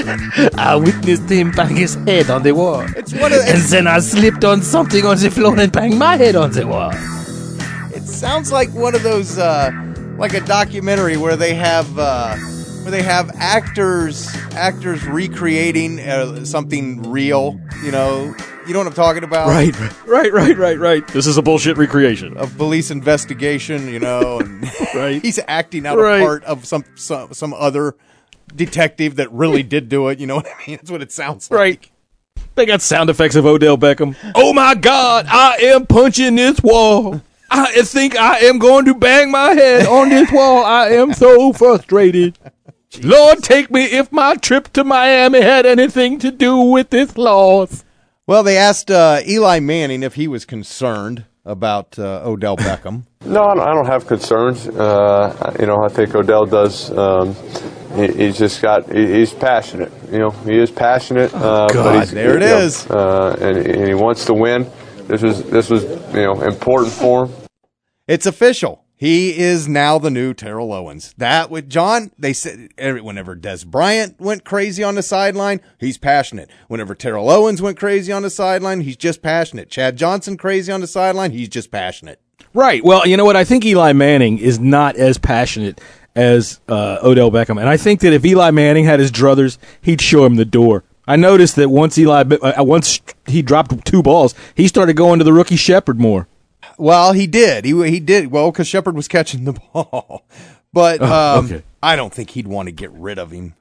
I witnessed him bang his head on the wall. It's one of the, and then I slipped on something on the floor and banged my head on the wall. It sounds like one of those, uh, like a documentary where they have, uh, where they have actors, actors recreating uh, something real. You know, you know what I'm talking about? Right, right, right, right, right. This is a bullshit recreation of police investigation. You know, and right. He's acting out right. a part of some, some some other detective that really did do it. You know what I mean? That's what it sounds like. Right. They got sound effects of Odell Beckham. Oh my God! I am punching this wall. I think I am going to bang my head on this wall. I am so frustrated. Lord, take me if my trip to Miami had anything to do with this loss. Well, they asked uh, Eli Manning if he was concerned about uh, Odell Beckham. No, I don't, I don't have concerns. Uh, you know, I think Odell does. Um, he, he's just got. He, he's passionate. You know, he is passionate. Uh, God, but he's, there it you know, is. Uh, and, and he wants to win. This was this was you know important for him. It's official. He is now the new Terrell Owens. That with John, they said whenever Des Bryant went crazy on the sideline, he's passionate. Whenever Terrell Owens went crazy on the sideline, he's just passionate. Chad Johnson crazy on the sideline, he's just passionate. Right. Well, you know what? I think Eli Manning is not as passionate as uh, Odell Beckham, and I think that if Eli Manning had his druthers, he'd show him the door. I noticed that once Eli, uh, once he dropped two balls, he started going to the rookie Shepard more. Well, he did. He he did. Well, because Shepard was catching the ball. But um, oh, okay. I don't think he'd want to get rid of him.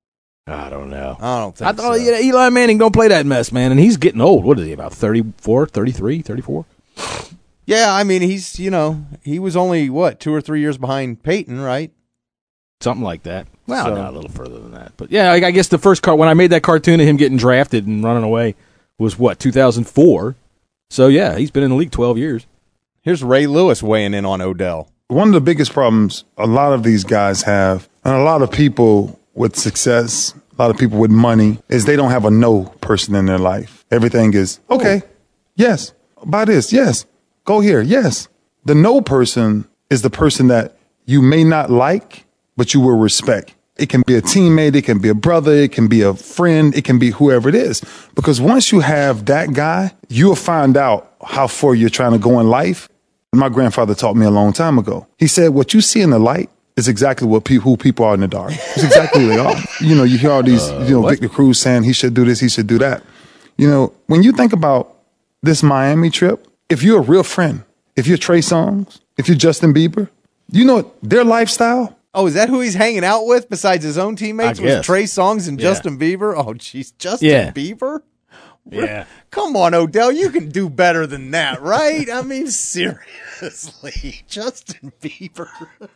I don't know. I don't think I thought so. Yeah, Eli Manning don't play that mess, man. And he's getting old. What is he, about thirty-four, thirty-three, thirty-four? Yeah, I mean, he's, you know, he was only, what, two or three years behind Peyton, right? Something like that. Well, So- no, a little further than that. But yeah, I, I guess the first car, when I made that cartoon of him getting drafted and running away was, what, two thousand four? So yeah, he's been in the league twelve years. Here's Ray Lewis weighing in on Odell. One of the biggest problems a lot of these guys have, and a lot of people with success, a lot of people with money, is they don't have a no person in their life. Everything is, okay, yes, buy this, yes, go here, yes. The no person is the person that you may not like, but you will respect. It can be a teammate, it can be a brother, it can be a friend, it can be whoever it is. Because once you have that guy, you'll find out how far you're trying to go in life. My grandfather taught me a long time ago. He said, what you see in the light is exactly what pe- who people are in the dark. It's exactly who they are. You know, you hear all these, uh, you know, what? Victor Cruz saying he should do this, he should do that. You know, when you think about this Miami trip, if you're a real friend, if you're Trey Songz, if you're Justin Bieber, you know their lifestyle. Oh, is that who he's hanging out with besides his own teammates? I Was guess. Trey Songz and Yeah. Justin Bieber? Oh, jeez, Justin Yeah. Bieber? Yeah. Come on, Odell, you can do better than that, right? I mean, seriously, Justin Bieber.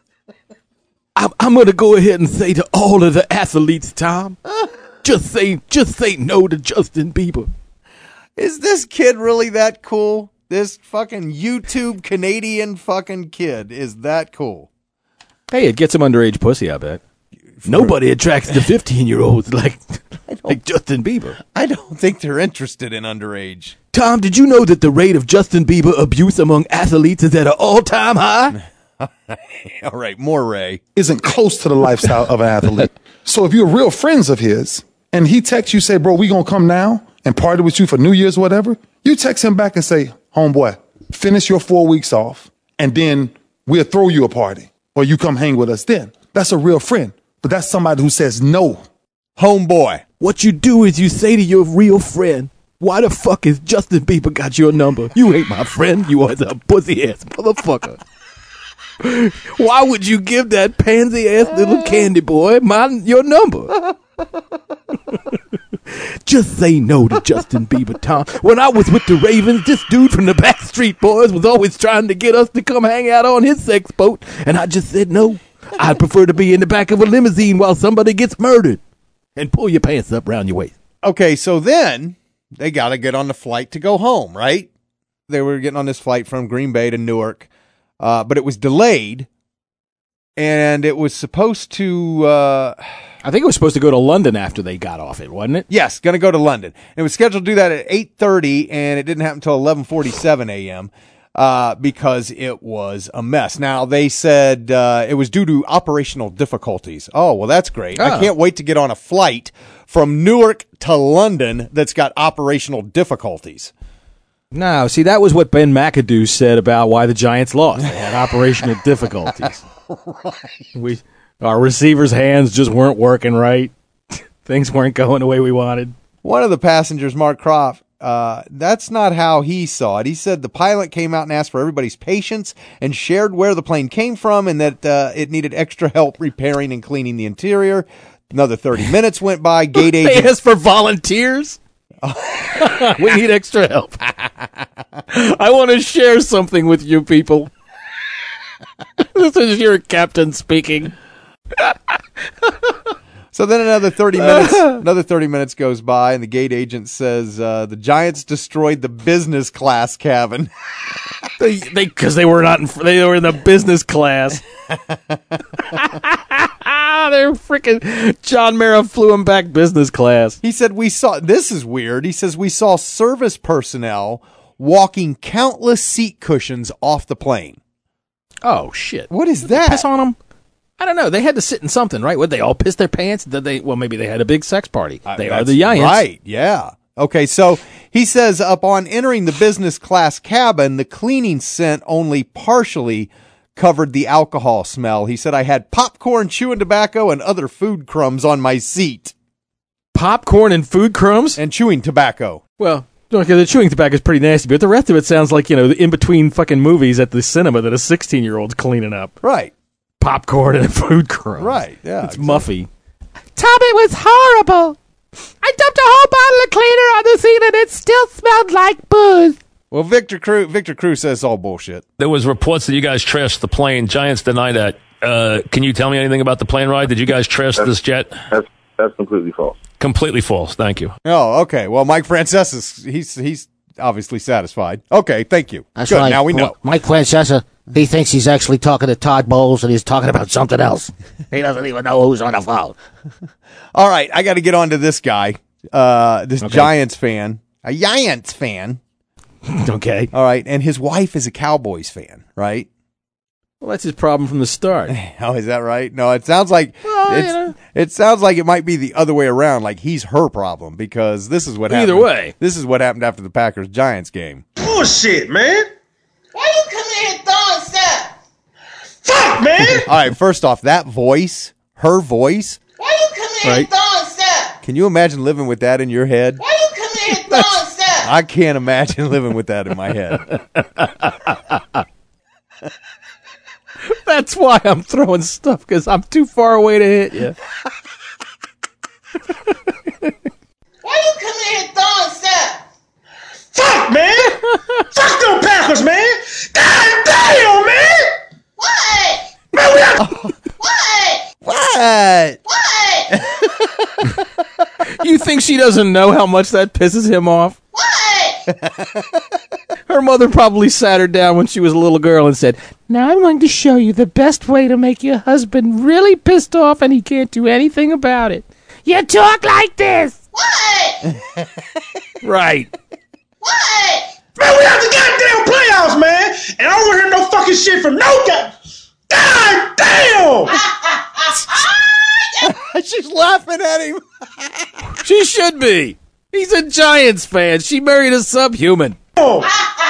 I'm, I'm going to go ahead and say to all of the athletes, Tom, just say, just say no to Justin Bieber. Is this kid really that cool? This fucking YouTube Canadian fucking kid is that cool. Hey, it gets him underage pussy, I bet. Nobody attracts the fifteen-year-olds like, like Justin Bieber. I don't think they're interested in underage. Tom, did you know that the rate of Justin Bieber abuse among athletes is at an all-time high? All right, more Ray. Isn't close to the lifestyle of an athlete. So if you're real friends of his and he texts you, say, bro, we going to come now and party with you for New Year's or whatever, you text him back and say, homeboy, finish your four weeks off and then we'll throw you a party or you come hang with us then. That's a real friend. But that's somebody who says no. Homeboy. What you do is you say to your real friend, why the fuck is Justin Bieber got your number? You ain't my friend. You are a pussy-ass motherfucker. Why would you give that pansy-ass little candy boy my your number? Just say no to Justin Bieber, Tom. When I was with the Ravens, this dude from the Backstreet Boys was always trying to get us to come hang out on his sex boat, and I just said no. I'd prefer to be in the back of a limousine while somebody gets murdered. And pull your pants up around your waist. Okay, so then they got to get on the flight to go home, right? They were getting on this flight from Green Bay to Newark, uh, but it was delayed, and it was supposed to... Uh, I think it was supposed to go to London after they got off it, wasn't it? Yes, going to go to London. It was scheduled to do that at eight thirty, and it didn't happen until eleven forty-seven a.m., uh, because it was a mess. Now, they said uh, it was due to operational difficulties. Oh, well, that's great. Oh. I can't wait to get on a flight from Newark to London that's got operational difficulties. No, see, that was what Ben McAdoo said about why the Giants lost. They had operational difficulties. Right. We, our receivers' hands just weren't working right. Things weren't going the way we wanted. One of the passengers, Mark Croft, uh, that's not how he saw it. He said the pilot came out and asked for everybody's patience and shared where the plane came from and that uh, it needed extra help repairing and cleaning the interior. Another thirty minutes went by. Gate agent They asked for volunteers? We need extra help. I want to share something with you people. This is your captain speaking. So then another thirty minutes, another thirty minutes goes by, and the gate agent says uh, the Giants destroyed the business class cabin. they, they, because they were not in, they were in the business class. They're freaking John Mara flew him back business class. He said we saw. This is weird. He says we saw service personnel walking countless seat cushions off the plane. Oh shit! What is Did they that? piss on them? I don't know. They had to sit in something, right? Would they all piss their pants? Did they? Well, maybe they had a big sex party. Uh, They are the Giants, right? Yeah. Okay. So he says upon entering the business class cabin, the cleaning scent only partially covered the alcohol smell. He said I had popcorn, chewing tobacco, and other food crumbs on my seat. Popcorn and food crumbs and chewing tobacco. Well, okay, the chewing tobacco is pretty nasty, but the rest of it sounds like, you know, the in between fucking movies at the cinema that a sixteen year old's cleaning up. Right. Popcorn and food crumbs. Right. Yeah. It's exactly. muffy. Tom, it was horrible. I dumped a whole bottle of cleaner on the seat and it still smelled like booze. Well, Victor Cruz, Victor Cruz says it's all bullshit. There was reports that you guys trashed the plane. Giants deny that. Uh, can you tell me anything about the plane ride? Did you guys trash this jet? That's that's completely false. Completely false. Thank you. Oh, okay. Well, Mike Francesa is he's he's obviously satisfied. Okay, thank you. That's Good. right. Now we know. Mike Francesa, he thinks he's actually talking to Todd Bowles and he's talking about something else. He doesn't even know who's on the phone. All right, I got to get on to this guy, uh, this Okay. Giants fan, a Giants fan. Okay. All right, and his wife is a Cowboys fan, right? Well, that's his problem from the start. Oh, is that right? No, it sounds like Well, it's, you know. it sounds like it might be the other way around. Like he's her problem because this is what Either happened. way. This is what happened after the Packers Giants game. Bullshit, man. Why you coming in here throwing stuff? Fuck, man. All right, first off, that voice, her voice. Why you coming in here Right. throwing stuff? Can you imagine living with that in your head? Why you coming in here throwing stuff? I can't imagine living with that in my head. That's why I'm throwing stuff, because I'm too far away to hit you. Why you coming in here throwing stuff? Fuck, man. Fuck them Packers, man. God damn, man. What? Man, we have What? What? What? You think she doesn't know how much that pisses him off? Her mother probably sat her down when she was a little girl and said, Now I'm going to show you the best way to make your husband really pissed off and he can't do anything about it. You talk like this. What? right. What? Man, we have the goddamn playoffs, man. And I don't want to hear no fucking shit from no guy. God damn. She's laughing at him. She should be. He's a Giants fan. She married a subhuman. Oh.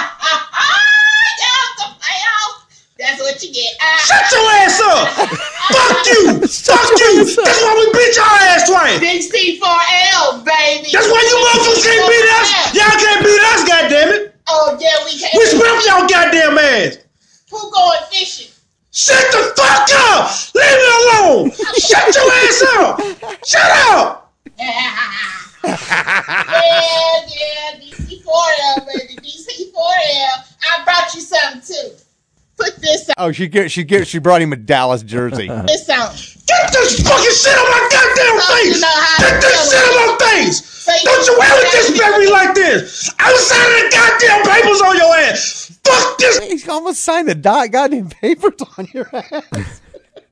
That's what you get. Shut your ass up. Fuck you. Fuck you. That's why we beat your ass twice. Big C four L, baby. That's why you motherfuckers can't beat us. Y'all can't beat us, goddammit. Oh, yeah, we can't. We split up y'all goddamn ass. Who going fishing? Shut the fuck up. Leave me alone. Shut your ass up. Shut up. yeah, yeah, B C four L, baby. B C four L. I brought you something, too. Put this on. Oh, she get she get she brought him a Dallas jersey. This on. Get this fucking shit on my goddamn So face. you know how Get to this tell shit on it. my face. So you Don't you know ever how to disrespect me like this. I was signing the goddamn papers on your ass. Fuck this. He's almost signed the dot goddamn papers on your ass.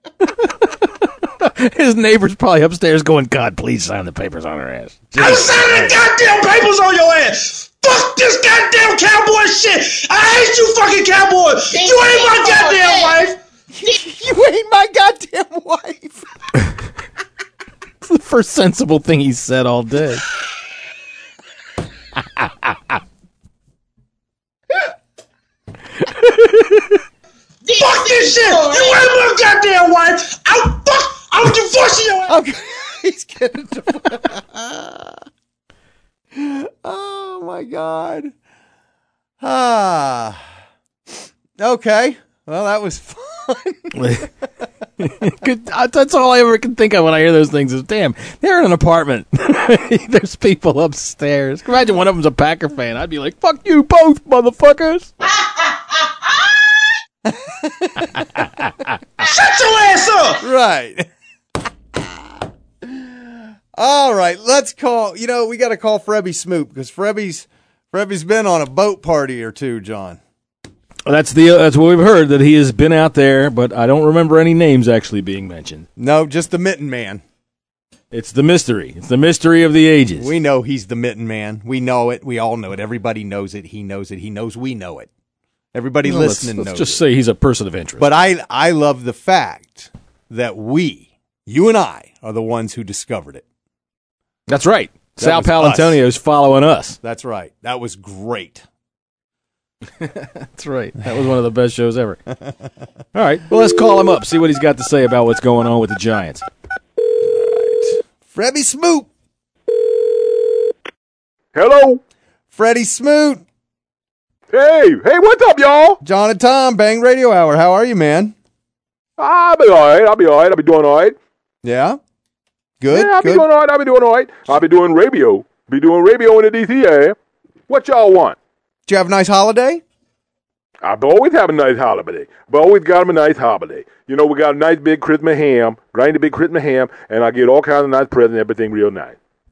His neighbor's probably upstairs going, God, please sign the papers on her ass. I was signing the goddamn papers on your ass. Fuck this goddamn cowboy shit. I hate you fucking cowboys. You ain't my goddamn wife. You ain't my goddamn wife. It's the first sensible thing he said all day. Fuck this shit. You ain't my goddamn wife. I'm fuck. I'm divorcing your ass. Okay. He's getting divorced. Oh my God. Ah. Okay. Well, that was fun. Good, that's all I ever can think of when I hear those things is, damn, they're in an apartment. There's people upstairs. Imagine one of them's a Packer fan. I'd be like, fuck you both, motherfuckers. Shut your ass up. Right. All right, let's call, you know, we got to call Frebby Smoop because Frebby's, Frebby's been on a boat party or two, John. That's the uh, that's what we've heard, that he has been out there, but I don't remember any names actually being mentioned. No, just the Mitten Man. It's the mystery. It's the mystery of the ages. We know he's the Mitten Man. We know it. We all know it. Everybody knows it. He knows it. He knows we know it. Everybody well, listening let's, knows let's just it. say he's a person of interest. But I I love the fact that we, you and I, are the ones who discovered it. That's right. That Sal was Palantonio's us. following us. That's right. That was great. That's right. That was one of the best shows ever. All right. Well, let's call him up, see what he's got to say about what's going on with the Giants. All right. Frebby Smoot. Hello. Freddie Smoot. Hey. Hey, what's up, y'all? John and Tom, Bang Radio Hour. How are you, man? I'll be all right. I'll be all right. I'll be doing all right. Yeah? Good, Yeah, I'll good. be doing all right. I'll be doing all right. I'll be doing radio. Be doing radio in the D C area. What y'all want? Did you have a nice holiday? I've always had a nice holiday. I've always got them a nice holiday. You know, we got a nice big Christmas ham, grind a big Christmas ham, and I get all kinds of nice presents, everything real nice.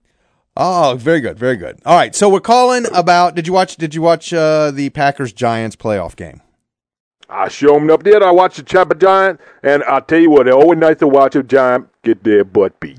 Oh, very good, very good. All right, so we're calling about. Did you watch? Did you watch uh, the Packers Giants playoff game? I show them up there. I watch the Chopper Giant, and I tell you what, they're always nice to watch a Giant get their butt beat.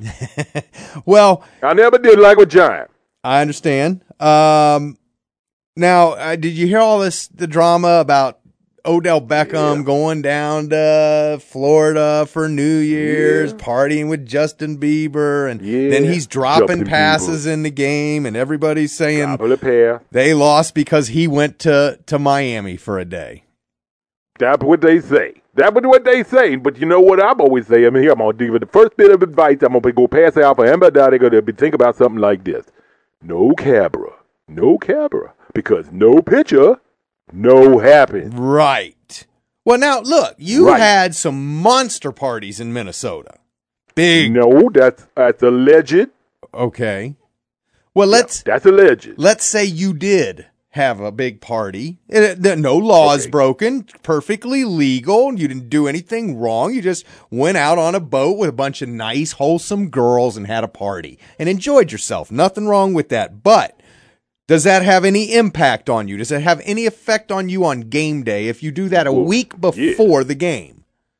Well, I never did like a Giant. I understand. Um, now, uh, did you hear all this the drama about Odell Beckham yeah. going down to Florida for New Year's, yeah. partying with Justin Bieber, and yeah. then he's dropping Justin passes Bieber. in the game, and everybody's saying they lost because he went to, to Miami for a day. That's what they say. That's what they say. But you know what I've always say? I mean, here, I'm going to give you the first bit of advice. I'm going to go pass out for everybody. They're going to think about something like this. No Cabra. No Cabra. Because no pitcher, no happen. Right. Well, now, look, you right. had some monster parties in Minnesota. Big. No, that's, that's alleged. Okay. Well, let's. Yeah, that's alleged. Let's say you did have a big party. No laws okay. broken, perfectly legal. You didn't do anything wrong. You just went out on a boat with a bunch of nice, wholesome girls and had a party and enjoyed yourself. Nothing wrong with that. But does that have any impact on you? Does it have any effect on you on game day if you do that a well, week before yeah. the game?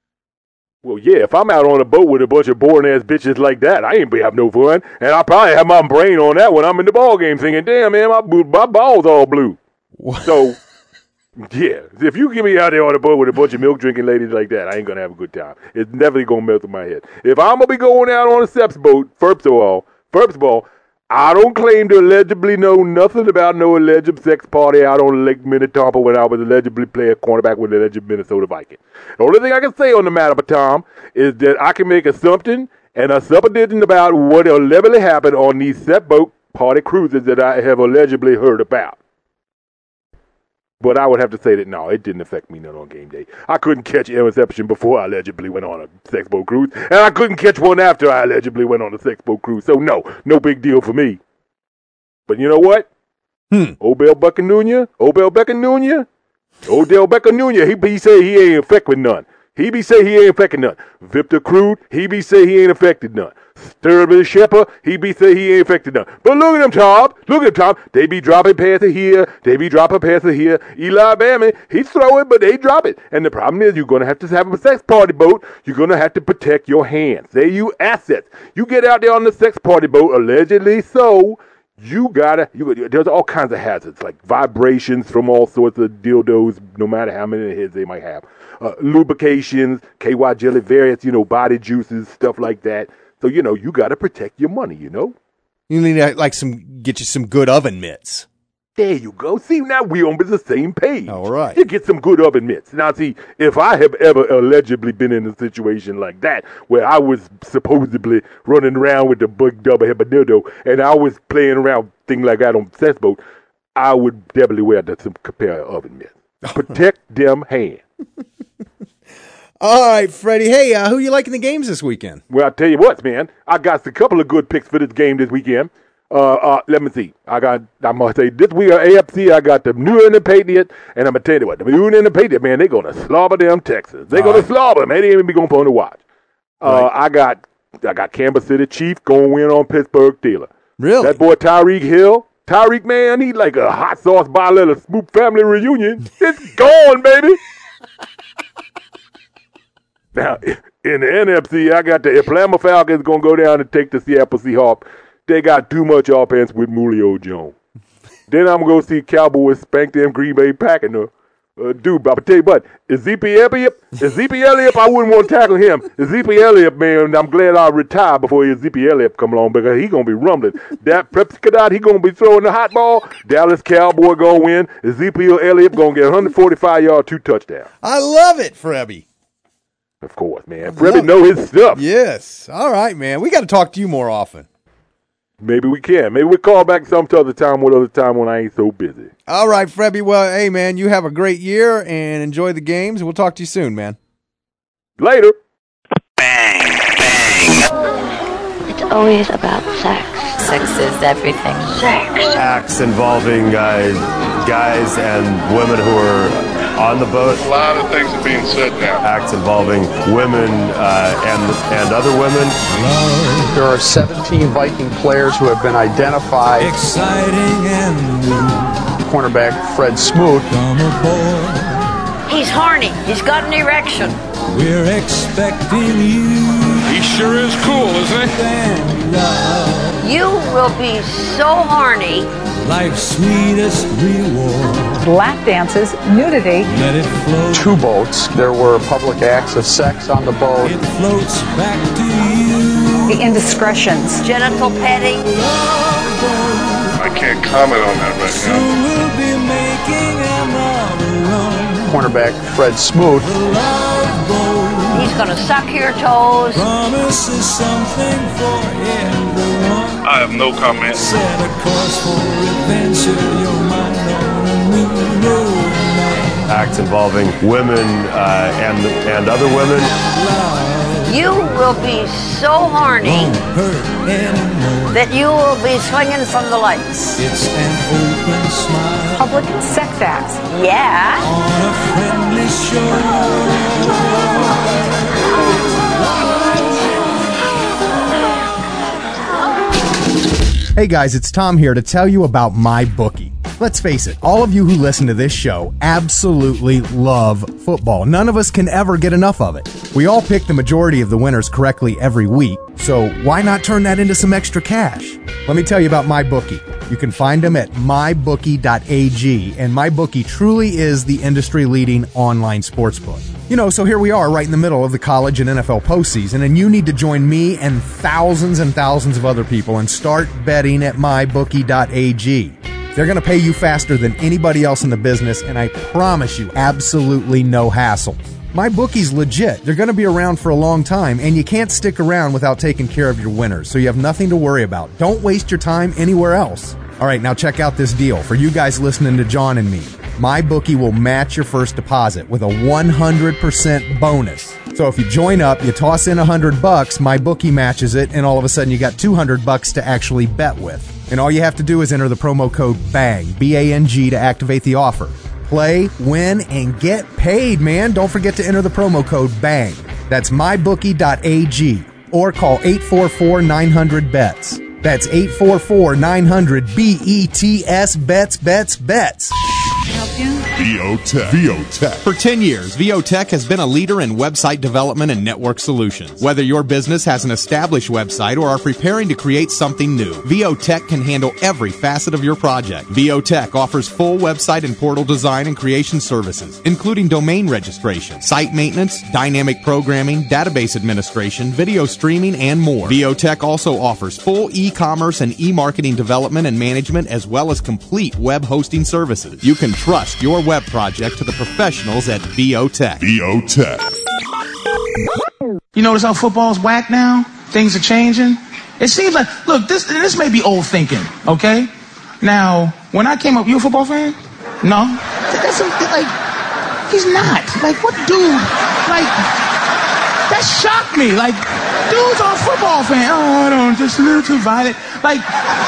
Well, yeah, if I'm out on a boat with a bunch of boring-ass bitches like that, I ain't be having no fun. And I probably have my brain on that when I'm in the ball game thinking, damn, man, my, my ball's all blue. What? So, yeah, if you get me out there on a boat with a bunch of milk-drinking ladies like that, I ain't going to have a good time. It's definitely going to melt in my head. If I'm going to be going out on a steps boat, first of all, first of all, I don't claim to allegedly know nothing about no alleged sex party out on Lake Minnetonka when I was allegedly playing cornerback with the alleged Minnesota Vikings. The only thing I can say on the matter, Tom, is that I can make assumption and a supposition about what allegedly happened on these set boat party cruises that I have allegedly heard about. But I would have to say that, no, it didn't affect me none on game day. I couldn't catch an interception before I allegedly went on a sex boat cruise, and I couldn't catch one after I allegedly went on a sex boat cruise. So, no, no big deal for me. But you know what? Hmm. Odell Beckham Junior Odell Beckham Junior Odell Beckham Junior He, he say he ain't affected none. He be say he ain't affected none. Victor Cruz, he be say he ain't affected none. Sterling Shepard, he be say he ain't affected none. But look at him, Tom. Look at him, Tom. They be dropping passes here. They be dropping passes here. Eli Manning, he's throwing, but they drop it. And the problem is you're going to have to have a sex party boat. You're going to have to protect your hands. They you assets. You get out there on the sex party boat, allegedly so, You gotta, you, there's all kinds of hazards, like vibrations from all sorts of dildos, no matter how many heads they might have. Uh, lubrications, K Y jelly, various, you know, body juices, stuff like that. So, you know, you gotta protect your money, you know? You need to, like, some, get you some good oven mitts. There you go. See, now we on the same page. All right. You get some good oven mitts. Now, see, if I have ever allegedly been in a situation like that, where I was supposedly running around with the big double head dildo, and I was playing around thing like that on sex boat, I would definitely wear the, some pair of oven mitts. Protect them hands. All right, Freddie. Hey, uh, who you liking the games this weekend? Well, I'll tell you what, man. I got a couple of good picks for this game this weekend. Uh, uh, let me see. I got, I'm going to say this week at A F C, I got the New England Patriots, and I'm going to tell you what, the New England Patriots, man, they're going to slobber them Texans. They're going to slobber them. They ain't even be going to put on the watch. Uh, right. I got, I got Kansas City Chiefs going to win on Pittsburgh Steelers. Really? That boy Tyreek Hill, Tyreek, man, he like a hot sauce bottle of Smoop family reunion. It's gone, baby. Now, in the N F C, I got the Atlanta Falcons going to go down and take the Seattle Seahawks. They got too much offense with Julio Jones. Then I'm going to see Cowboys spank them Green Bay Packers. Uh, dude, but I'll tell you what, Ezekiel Elliott, Ezekiel Elliott, I wouldn't want to tackle him. Ezekiel Elliott, man, I'm glad I retired before Ezekiel Elliott come along because he's going to be rumbling. That Prescott, he's going to be throwing the hot ball. Dallas Cowboy going to win. Ezekiel Elliott going to get one forty-five yards, two touchdowns. I love it, Frebby. Of course, man. Frebby know his stuff. Yes. All right, man. We got to talk to you more often. Maybe we can. Maybe we call back some other time, one other time when I ain't so busy. All right, Frebby. Well, hey, man, you have a great year and enjoy the games. We'll talk to you soon, man. Later. Bang, bang. It's always about sex. Sex is everything. Sex. Acts involving uh, guys and women who are on the boat. A lot of things are being said now. Acts involving women uh, and and other women. There are seventeen Viking players who have been identified. Exciting and new. Cornerback Fred Smoot. Come aboard. He's horny. He's got an erection. We're expecting you. He sure is cool, isn't he? You will be so horny. Life's sweetest reward. Lap dances, nudity. Let it flow. Two boats. There were public acts of sex on the boat. It floats back to you. The indiscretions. Genital petting. I can't comment on that right so now. We'll be making another run. Cornerback Fred Smoot. He's going to suck your toes. Promise is something for everyone. I have no comment. Set a course for adventure, your mind on a new road. Acts involving women uh, and and other women. You will be so horny that you will be swinging from the lights. It's an open smile. Public sex acts. Yeah. On a friendly shore. Hey guys, it's Tom here to tell you about MyBookie. Let's face it, all of you who listen to this show absolutely love football. None of us can ever get enough of it. We all pick the majority of the winners correctly every week, so why not turn that into some extra cash? Let me tell you about MyBookie. You can find them at my bookie dot a g, and MyBookie truly is the industry-leading online sportsbook. You know, so here we are right in the middle of the college and N F L postseason, and you need to join me and thousands and thousands of other people and start betting at my bookie dot a g. They're going to pay you faster than anybody else in the business, and I promise you, absolutely no hassle. MyBookie's legit. They're going to be around for a long time, and you can't stick around without taking care of your winners, so you have nothing to worry about. Don't waste your time anywhere else. All right, now check out this deal. For you guys listening to John and me, MyBookie will match your first deposit with a one hundred percent bonus. So if you join up, you toss in one hundred bucks, MyBookie matches it, and all of a sudden you got two hundred bucks to actually bet with. And all you have to do is enter the promo code BANG, B A N G, to activate the offer. Play, win, and get paid, man. Don't forget to enter the promo code BANG. That's my bookie dot a g or call eight four four, nine hundred, B E T S. That's eight four four, nine hundred, B E T S, bets, bets, bets. help you? VOTech. VOTech. For ten years, VOTech has been a leader in website development and network solutions. Whether your business has an established website or are preparing to create something new, VOTech can handle every facet of your project. VOTech offers full website and portal design and creation services, including domain registration, site maintenance, dynamic programming, database administration, video streaming, and more. VOTech also offers full e-commerce and e-marketing development and management, as well as complete web hosting services. You can trust your web project to the professionals at VOTech. VOTech. You notice how football's whack now? Things are changing. It seems like, look, this this may be old thinking, okay? Now, when I came up, you a football fan? No? That's a, like, he's not. Like, what dude? Like, that shocked me. Like, dudes are a football fan. Oh, I don't, just a little too violent. Like,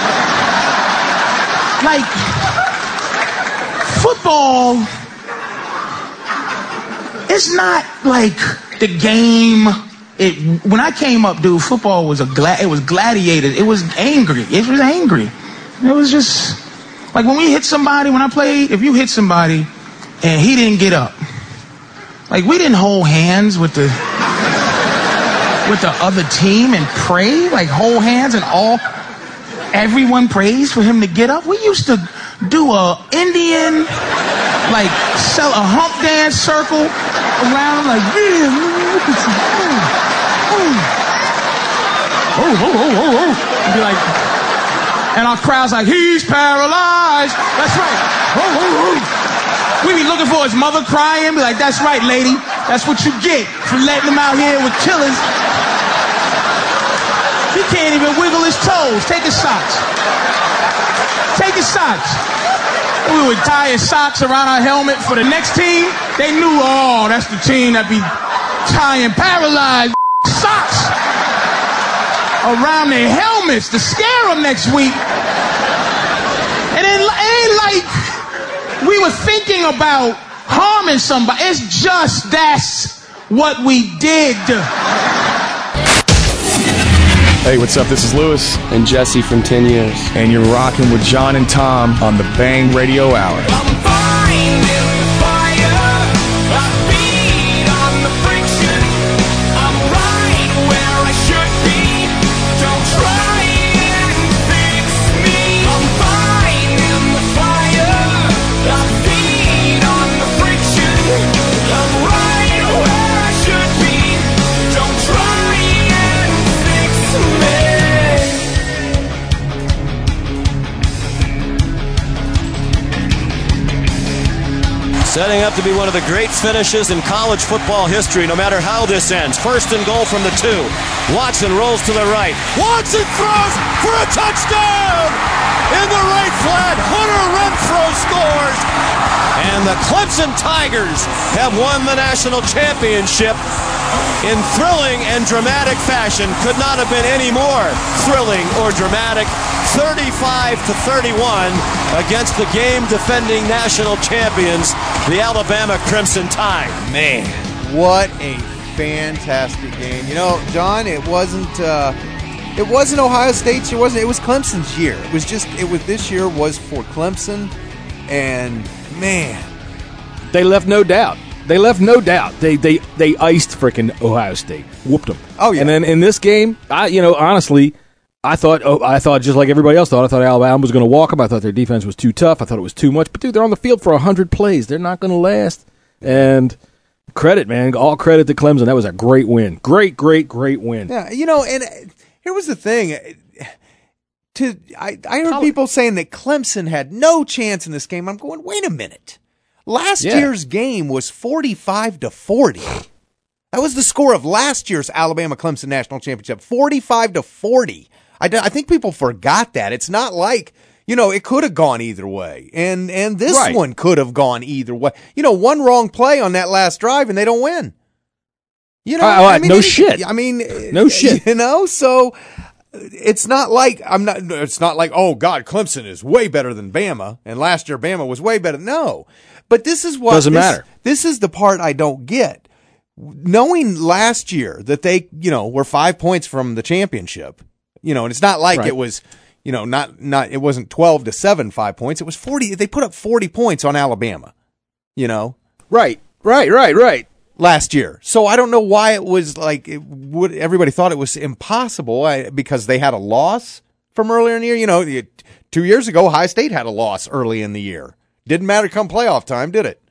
like, football, it's not like the game. It, when I came up, dude, football was a gla- it was gladiated. It was angry. It was angry. It was just like when we hit somebody, when I played, if you hit somebody and he didn't get up, like we didn't hold hands with the with the other team and pray, like hold hands and all, everyone prays for him to get up. We used to do a Indian, like sell a hump dance circle around, like, yeah, look at you. Oh, oh, oh, oh, oh, oh. Be like, and our crowd's like, he's paralyzed. That's right. Oh, oh, oh. We be looking for his mother crying. Be like, that's right, lady. That's what you get for letting him out here with killers. He can't even wiggle his toes. Take his socks. Take his socks. We would tie his socks around our helmet for the next team. They knew, oh, that's the team that be tying paralyzed socks around their helmets to scare them next week. And it ain't like we were thinking about harming somebody. It's just that's what we did. Hey, what's up? This is Lewis and Jesse from ten years. And you're rocking with John and Tom on the Bang Radio Hour. Setting up to be one of the great finishes in college football history, no matter how this ends. First and goal from the two. Watson rolls to the right. Watson throws for a touchdown! In the right flat, Hunter Renfrow scores! And the Clemson Tigers have won the national championship in thrilling and dramatic fashion. Could not have been any more thrilling or dramatic. thirty-five to thirty-one against the game defending national champions, the Alabama Crimson Tide. Man, what a fantastic game. You know, John, it wasn't uh, it wasn't Ohio State's, it wasn't it was Clemson's year. It was just it was this year was for Clemson, and man, they left no doubt. They left no doubt. They they they iced freaking Ohio State. Whooped them. Oh yeah. And then in this game, I you know, honestly, I thought, oh, I thought just like everybody else thought. I thought Alabama was going to walk them. I thought their defense was too tough. I thought it was too much. But dude, they're on the field for a hundred plays. They're not going to last. And credit, man, all credit to Clemson. That was a great win. Great, great, great win. Yeah, you know, and here was the thing. To I, I heard people saying that Clemson had no chance in this game. I'm going, wait a minute. Last yeah. year's game was forty-five to forty. That was the score of last year's Alabama Clemson National Championship, forty-five to forty. I, I think people forgot that. It's not like, you know, it could have gone either way. And and this right. one could have gone either way. You know, one wrong play on that last drive and they don't win. You know, uh, I mean, no it, shit. I mean, no shit. You know, so it's not like I'm not it's not like, oh God, Clemson is way better than Bama and last year Bama was way better. No. But this is what doesn't this, matter. This is the part I don't get. Knowing last year that they, you know, were five points from the championship. You know, and it's not like right. it was, You know, not not it wasn't twelve to seven, five points. It was forty. They put up forty points on Alabama. You know, right, right, right, right. Last year, so I don't know why it was like it would. Everybody thought it was impossible I, because they had a loss from earlier in the year. You know, it, two years ago, Ohio State had a loss early in the year. Didn't matter come playoff time, did it?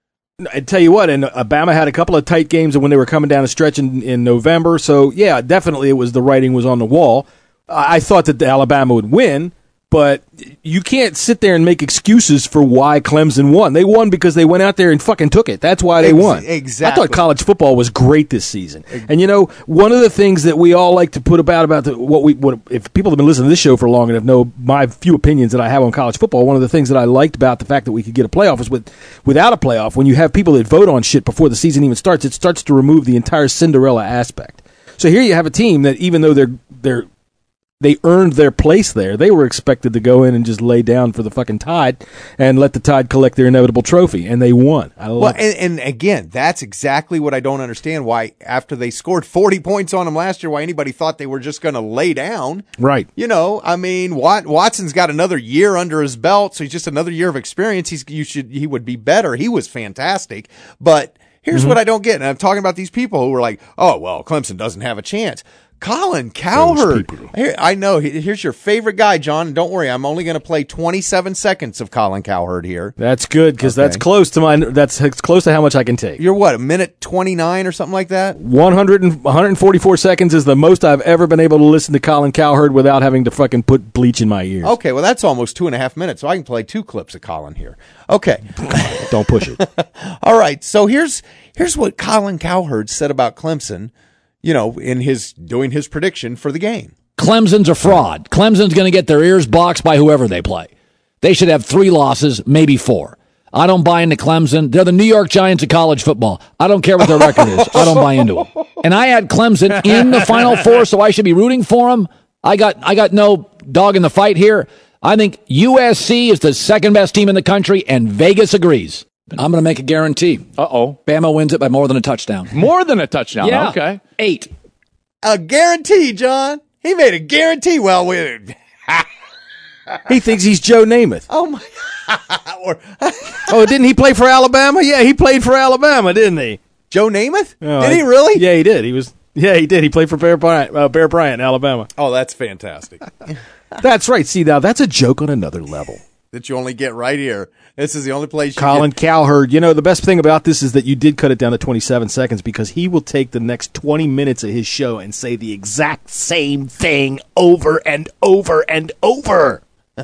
I tell you what, and Alabama had a couple of tight games when they were coming down a stretch in, in November. So yeah, definitely it was the writing was on the wall. I thought that the Alabama would win, but you can't sit there and make excuses for why Clemson won. They won because they went out there and fucking took it. That's why they Ex- won. Exactly. I thought college football was great this season. And you know, one of the things that we all like to put about about the, what we what if people have been listening to this show for long enough know my few opinions that I have on college football. One of the things that I liked about the fact that we could get a playoff is with without a playoff, when you have people that vote on shit before the season even starts, it starts to remove the entire Cinderella aspect. So here you have a team that even though they're they're they earned their place there. They were expected to go in and just lay down for the fucking Tide and let the Tide collect their inevitable trophy, and they won. I love well, it. and, and again, that's exactly what I don't understand. Why, after they scored forty points on them last year, why anybody thought they were just going to lay down? Right. You know, I mean, Wat, Watson's got another year under his belt, so he's just another year of experience. He's you should he would be better. He was fantastic, but here's Mm-hmm. what I don't get. And I'm talking about these people who were like, "Oh, well, Clemson doesn't have a chance." Colin Cowherd. Here, I know. Here's your favorite guy, John. And don't worry, I'm only going to play twenty-seven seconds of Colin Cowherd here. That's good because Okay. that's close to my. That's it's close to how much I can take. You're what, a minute twenty-nine or something like that? one hundred and one hundred forty-four seconds is the most I've ever been able to listen to Colin Cowherd without having to fucking put bleach in my ears. Okay, well, that's almost two and a half minutes, so I can play two clips of Colin here. Okay. Don't push it. All right, so here's here's what Colin Cowherd said about Clemson, you know, in his doing his prediction for the game. Clemson's a fraud. Clemson's going to get their ears boxed by whoever they play. They should have three losses, maybe four. I don't buy into Clemson. They're the New York Giants of college football. I don't care what their record is. I don't buy into them. And I had Clemson in the Final Four, so I should be rooting for them. I got I got no dog in the fight here. I think U S C is the second best team in the country, and Vegas agrees. I'm going to make a guarantee. Uh-oh. Bama wins it by more than a touchdown. More than a touchdown? Yeah. Okay. Eight. A guarantee, John. He made a guarantee. Well, we He thinks he's Joe Namath. Oh my! or, oh, didn't he play for Alabama? Yeah, he played for Alabama, didn't he? Joe Namath? Oh, did I, he really? Yeah, he did. He was. Yeah, he did. He played for Bear Bryant, uh, Bear Bryant, Alabama. Oh, that's fantastic. That's right. See, now that's a joke on another level. That you only get right here. This is the only place you Colin get. Cowherd. You know, the best thing about this is that you did cut it down to twenty-seven seconds because he will take the next twenty minutes of his show and say the exact same thing over and over and over.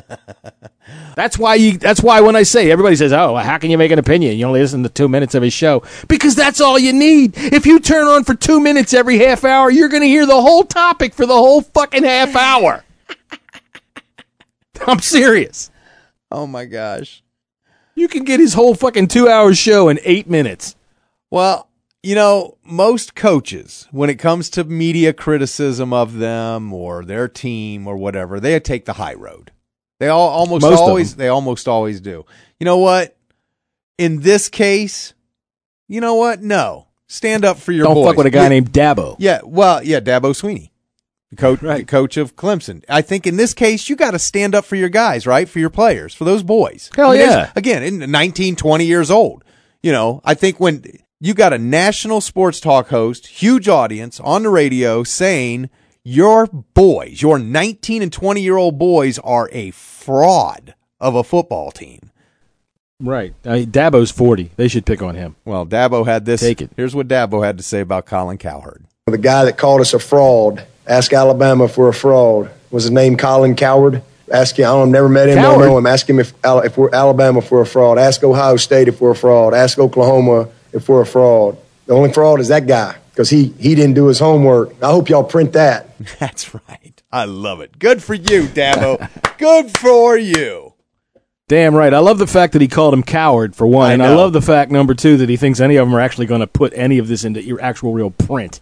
That's why you. That's why when I say, everybody says, "Oh, how can you make an opinion? You only listen to two minutes of his show." Because that's all you need. If you turn on for two minutes every half hour, you're going to hear the whole topic for the whole fucking half hour. I'm serious. Oh my gosh. You can get his whole fucking two-hour show in eight minutes. Well, you know, most coaches, when it comes to media criticism of them or their team or whatever, they take the high road. They all almost Most of always them. they almost always do. You know what? In this case, you know what? No. Stand up for your Don't boys. fuck with a guy Yeah, named Dabo. Yeah, well, yeah, Dabo Sweeney. The coach, Right. the coach of Clemson. I think in this case, you got to stand up for your guys, right? For your players, for those boys. Hell I mean, yeah. there's- Again, in nineteen, twenty years old. You know, I think when you got a national sports talk host, huge audience on the radio saying your boys, your nineteen and twenty year old boys are a fraud of a football team. Right. I mean, Dabo's forty. They should pick on him. Well, Dabo had this. Take it. Here's what Dabo had to say about Colin Cowherd. The guy that called us a fraud, ask Alabama if we're a fraud. Was his name Colin Cowherd? Ask him. I don't never met him, Coward. don't know him. Ask him if, Al- if we're Alabama if we're a fraud. Ask Ohio State if we're a fraud. Ask Oklahoma if we're a fraud. The only fraud is that guy because he, he didn't do his homework. I hope y'all print that. That's right. I love it. Good for you, Dabo. Good for you. Damn right. I love the fact that he called him coward, for one. I and I know. love the fact, number two, that he thinks any of them are actually going to put any of this into your actual real print.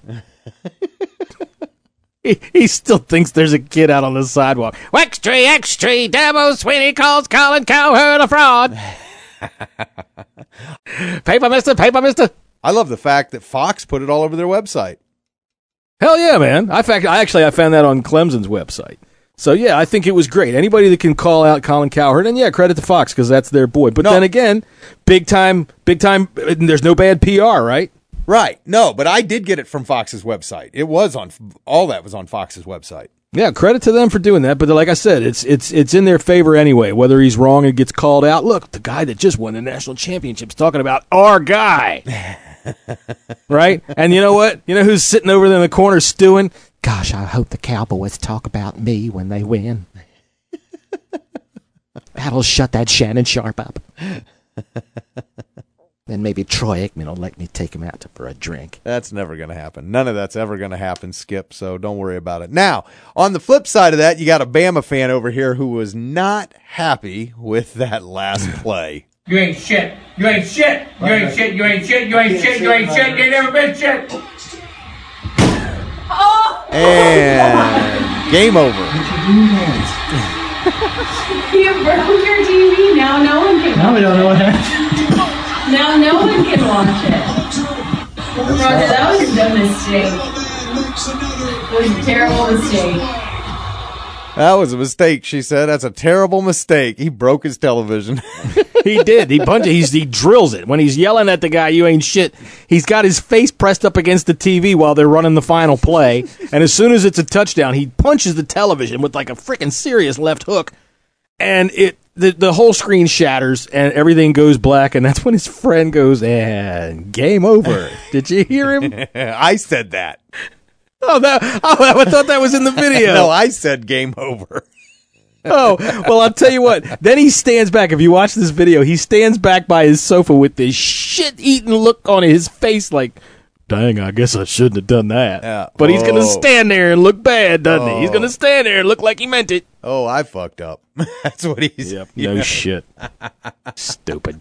he, he still thinks there's a kid out on the sidewalk. Extra, extra, Dabo Sweeney calls Colin Cowherd a fraud. Paper mister, paper mister. I love the fact that Fox put it all over their website. Hell yeah, man. I fact, I actually I found that on Clemson's website. So, yeah, I think it was great. Anybody that can call out Colin Cowherd, and, yeah, credit to Fox because that's their boy. But No. then again, big time, big time, there's no bad P R, right? Right. No, but I did get it from Fox's website. It was on, all that was on Fox's website. Yeah, credit to them for doing that. But like I said, it's it's it's in their favor anyway. Whether he's wrong and gets called out. Look, the guy that just won the national championship's talking about our guy, right? And you know what? You know who's sitting over there in the corner stewing? Gosh, I hope the Cowboys talk about me when they win. That'll shut that Shannon Sharp up. Then maybe Troy Aikman will let me take him out to, for a drink. That's never going to happen. None of that's ever going to happen, Skip, so don't worry about it. Now, on the flip side of that, you got a Bama fan over here who was not happy with that last play. You ain't shit. You ain't shit. You ain't shit. You ain't shit. You ain't shit. You ain't shit. You ain't never been shit. Oh! And game over. You broke your T V. Now no one can. Now we don't know what happened. Now no one can watch it. Roger, that was a mistake. It was a terrible mistake. That was a mistake, she said. That's a terrible mistake. He broke his television. He did. He punches. He's, he drills it when he's yelling at the guy. You ain't shit. He's got his face pressed up against the T V while they're running the final play. And as soon as it's a touchdown, he punches the television with like a freaking serious left hook, and it the the whole screen shatters and everything goes black. And that's when his friend goes, "And game over." Did you hear him? I said that. Oh, that, oh, I thought that was in the video. No, I said game over. Oh, well, I'll tell you what. Then he stands back. If you watch this video, he stands back by his sofa with this shit-eating look on his face like, dang, I guess I shouldn't have done that. Yeah. But he's going to Oh. stand there and look bad, doesn't he? He's Oh. going to stand there and look like he meant it. Oh, I fucked up. That's what he's... Yep, no Yeah. shit. Stupid.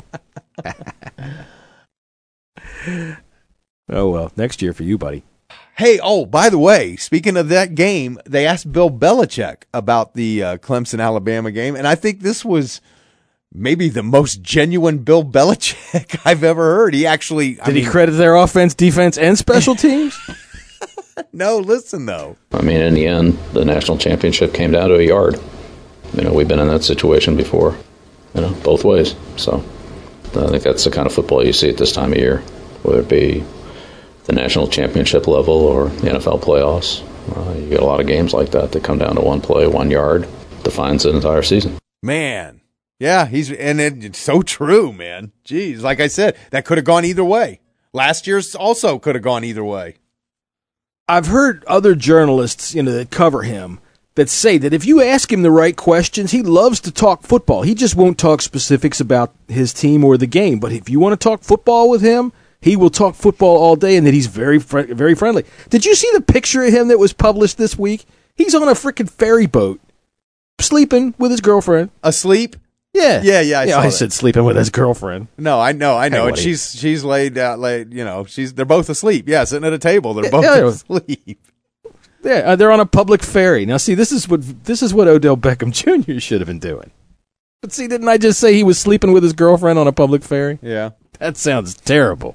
Oh, well, next year for you, buddy. Hey, oh, by the way, speaking of that game, they asked Bill Belichick about the uh, Clemson-Alabama game, and I think this was maybe the most genuine Bill Belichick I've ever heard. He actually... Did he credit their offense, defense, and special teams? No, listen, though. I mean, in the end, the national championship came down to a yard. You know, we've been in that situation before, you know, both ways. So I think that's the kind of football you see at this time of year, whether it be the national championship level or the N F L playoffs. Uh, you get a lot of games like that that come down to one play, one yard, defines an entire season. Man. Yeah, he's and it, it's so true, man. Jeez, like I said, that could have gone either way. Last year's also could have gone either way. I've heard other journalists, you know, that cover him that say that if you ask him the right questions, he loves to talk football. He just won't talk specifics about his team or the game. But if you want to talk football with him, he will talk football all day, and that he's very, fr- very friendly. Did you see the picture of him that was published this week? He's on a freaking ferry boat, sleeping with his girlfriend. Asleep? Yeah, Yeah, yeah, I yeah, saw I that. said sleeping with his girlfriend. No, I know, I know. Hey, and buddy. she's she's laid out, laid. You know, she's they're both asleep. Yeah, sitting at a table. They're both Yeah. asleep. Yeah, uh, they're on a public ferry. Now, see, this is what this is what Odell Beckham Junior should have been doing. But see, didn't I just say he was sleeping with his girlfriend on a public ferry? Yeah, that sounds terrible.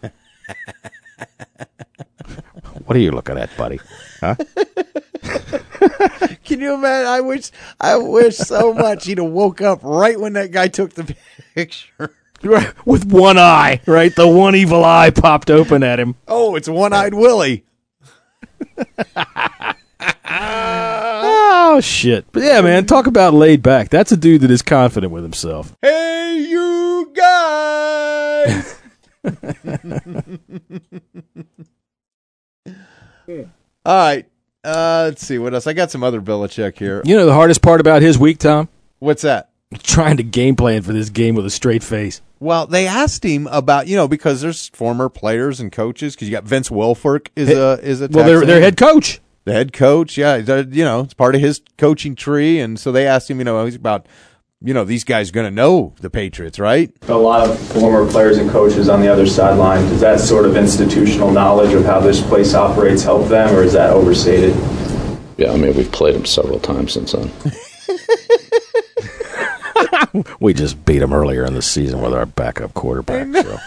What are you looking at, buddy? Huh? Can you imagine? I wish, I wish so much he'd have woke up right when that guy took the picture. Right, with one eye, right? The one evil eye popped open at him. Oh, it's one-eyed Willie. Oh, shit. But yeah, man, talk about laid back. That's a dude that is confident with himself. Hey, you guys! All right. Uh, let's see what else. I got some other Belichick here. You know the hardest part about his week, Tom? What's that? Trying to game plan for this game with a straight face. Well, they asked him about, you know, because there's former players and coaches. Because you got Vince Wilfork is a is a well, their Texan. their head coach. The head coach, yeah, they're- you know, it's part of his coaching tree, and so they asked him, you know, he's about, you know, these guys are going to know the Patriots, right? A lot of former players and coaches on the other sideline. Does that sort of institutional knowledge of how this place operates help them, or is that overstated? Yeah, I mean, we've played them several times since then. We just beat him earlier in the season with our backup quarterback. So.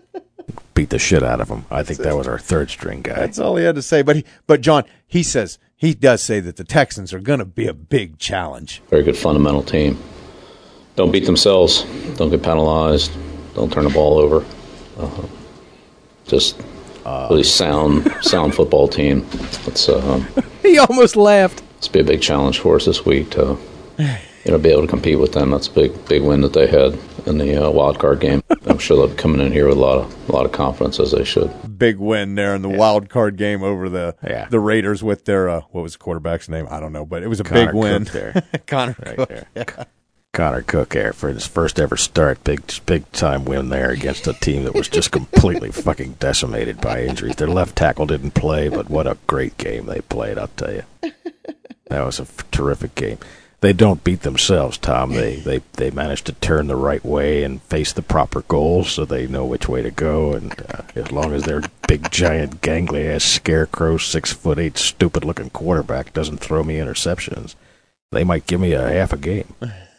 Beat the shit out of him. I think that was our third string guy. That's all he had to say. But he, but John, he says he does say that the Texans are going to be a big challenge. Very good fundamental team. Don't beat themselves. Don't get penalized. Don't turn the ball over. Uh, just uh, really sound, sound football team. Let's. Uh, he almost laughed. It's be a big challenge for us this week to, you know, be able to compete with them. That's a big, big win that they had in the uh, wild card game. I'm sure they'll be coming in here with a lot of, a lot of confidence, as they should. Big win there in the yeah. wild card game over the yeah. the Raiders with their uh, what was the quarterback's name? I don't know, but it was a Connor big win Cook there. Connor right Cook. there. Yeah. Connor Cook there for his first ever start. Big, big time win there against a team that was just completely fucking decimated by injuries. Their left tackle didn't play, but what a great game they played, I'll tell you. That was a f- terrific game. They don't beat themselves, Tom. They, they they managed to turn the right way and face the proper goals, so they know which way to go. And uh, as long as their big, giant, gangly ass scarecrow, six foot eight, stupid looking quarterback doesn't throw me interceptions, they might give me a half a game.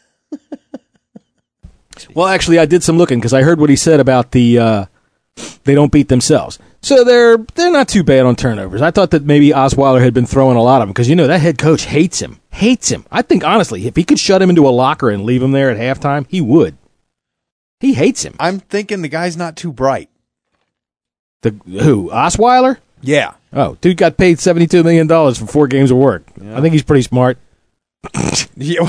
Well, actually, I did some looking because I heard what he said about the uh, they don't beat themselves. So they're they're not too bad on turnovers. I thought that maybe Osweiler had been throwing a lot of them because, you know, that head coach hates him. Hates him. I think, honestly, if he could shut him into a locker and leave him there at halftime, he would. He hates him. I'm thinking the guy's not too bright. The who? Osweiler? Yeah. Oh, dude got paid seventy-two million dollars for four games of work. Yeah. I think he's pretty smart. Yeah.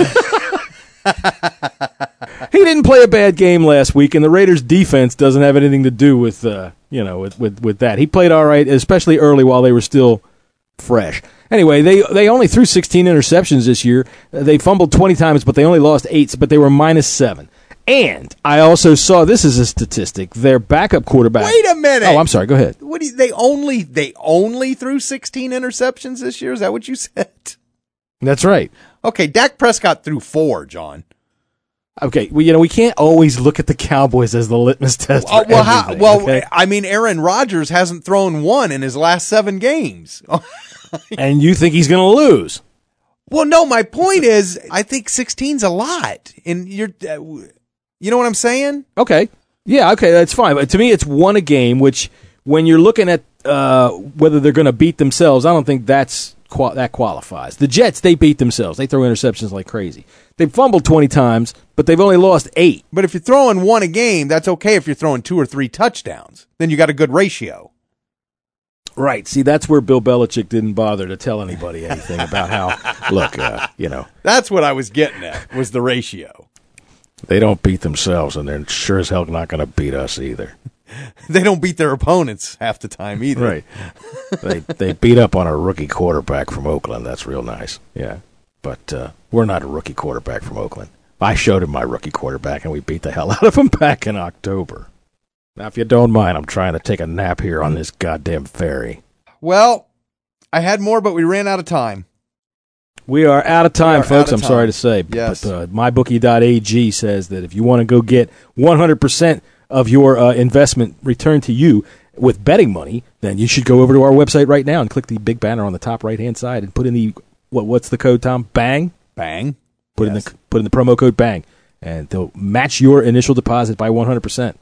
He didn't play a bad game last week, and the Raiders' defense doesn't have anything to do with, uh, you know, with, with, with that. He played all right, especially early while they were still fresh. Anyway, they they only threw sixteen interceptions this year. They fumbled twenty times, but they only lost eight, but they were minus seven. And I also saw, this is a statistic, their backup quarterback. Wait a minute. Oh, I'm sorry. Go ahead. What do you, they only they only threw sixteen interceptions this year? Is that what you said? That's right. Okay, Dak Prescott threw four, John. Okay, well, you know, we can't always look at the Cowboys as the litmus test for uh, well, everything, how, well okay? I mean, Aaron Rodgers hasn't thrown one in his last seven games. And you think he's going to lose? Well, no, my point is, I think sixteen's a lot. And you're, uh, you know what I'm saying? Okay. Yeah, okay, that's fine. But to me, it's one a game, which when you're looking at uh, whether they're going to beat themselves, I don't think that's qual- that qualifies. The Jets, they beat themselves. They throw interceptions like crazy. They've fumbled twenty times, but they've only lost eight. But if you're throwing one a game, that's okay if you're throwing two or three touchdowns. Then you got a good ratio. Right. See, that's where Bill Belichick didn't bother to tell anybody anything about how, look, uh, you know. That's what I was getting at, was the ratio. They don't beat themselves, and they're sure as hell not going to beat us either. They don't beat their opponents half the time either. Right. they they beat up on a rookie quarterback from Oakland. That's real nice. Yeah. But uh, we're not a rookie quarterback from Oakland. I showed him my rookie quarterback, and we beat the hell out of him back in October. Now, if you don't mind, I'm trying to take a nap here on this goddamn ferry. Well, I had more, but we ran out of time. We are out of time, folks. Of I'm time. sorry to say. Yes. But uh, my bookie dot a g says that if you want to go get one hundred percent of your uh, investment returned to you with betting money, then you should go over to our website right now and click the big banner on the top right-hand side and put in the, what? what's the code, Tom? BANG? BANG. Put, yes. in the, put in the promo code BANG, and they'll match your initial deposit by one hundred percent.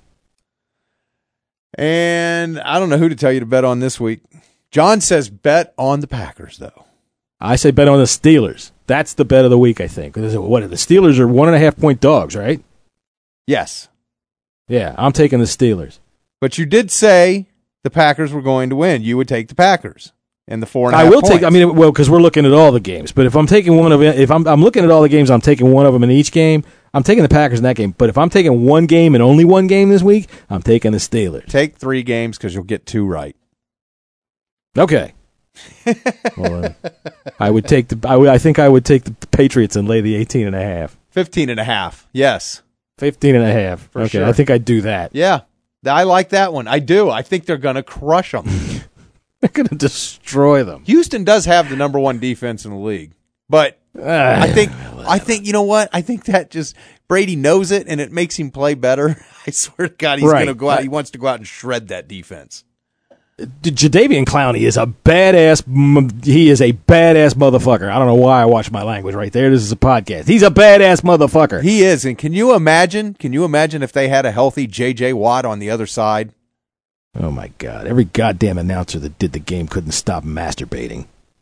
And I don't know who to tell you to bet on this week. John says bet on the Packers, though. I say bet on the Steelers. That's the bet of the week, I think. What, the Steelers are one and a half point dogs, right? Yes. Yeah, I'm taking the Steelers. But you did say the Packers were going to win. You would take the Packers and the four and a I half will points. take. I mean, well, because we're looking at all the games. But if I'm taking one of it, if I'm I'm looking at all the games, I'm taking one of them in each game. I'm taking the Packers in that game. But if I'm taking one game and only one game this week, I'm taking the Steelers. Take three games because you'll get two right. Okay. Well, uh, I would take the. I, would, I think I would take the Patriots and lay the eighteen and a half. Fifteen and a half. Yes. Fifteen and a half. For okay, sure. I think I'd do that. Yeah, I like that one. I do. I think they're going to crush them. They're going to destroy them. Houston does have the number one defense in the league, but uh, I think I think you know what? I think that just Brady knows it, and it makes him play better. I swear to God, he's Right. going to go out. Right. He wants to go out and shred that defense. Jadeveon Clowney is a badass. He is a badass motherfucker. I don't know why I watch my language right there. This is a podcast. He's a badass motherfucker. He is, and can you imagine? Can you imagine if they had a healthy J J Watt on the other side? Oh my God! Every goddamn announcer that did the game couldn't stop masturbating.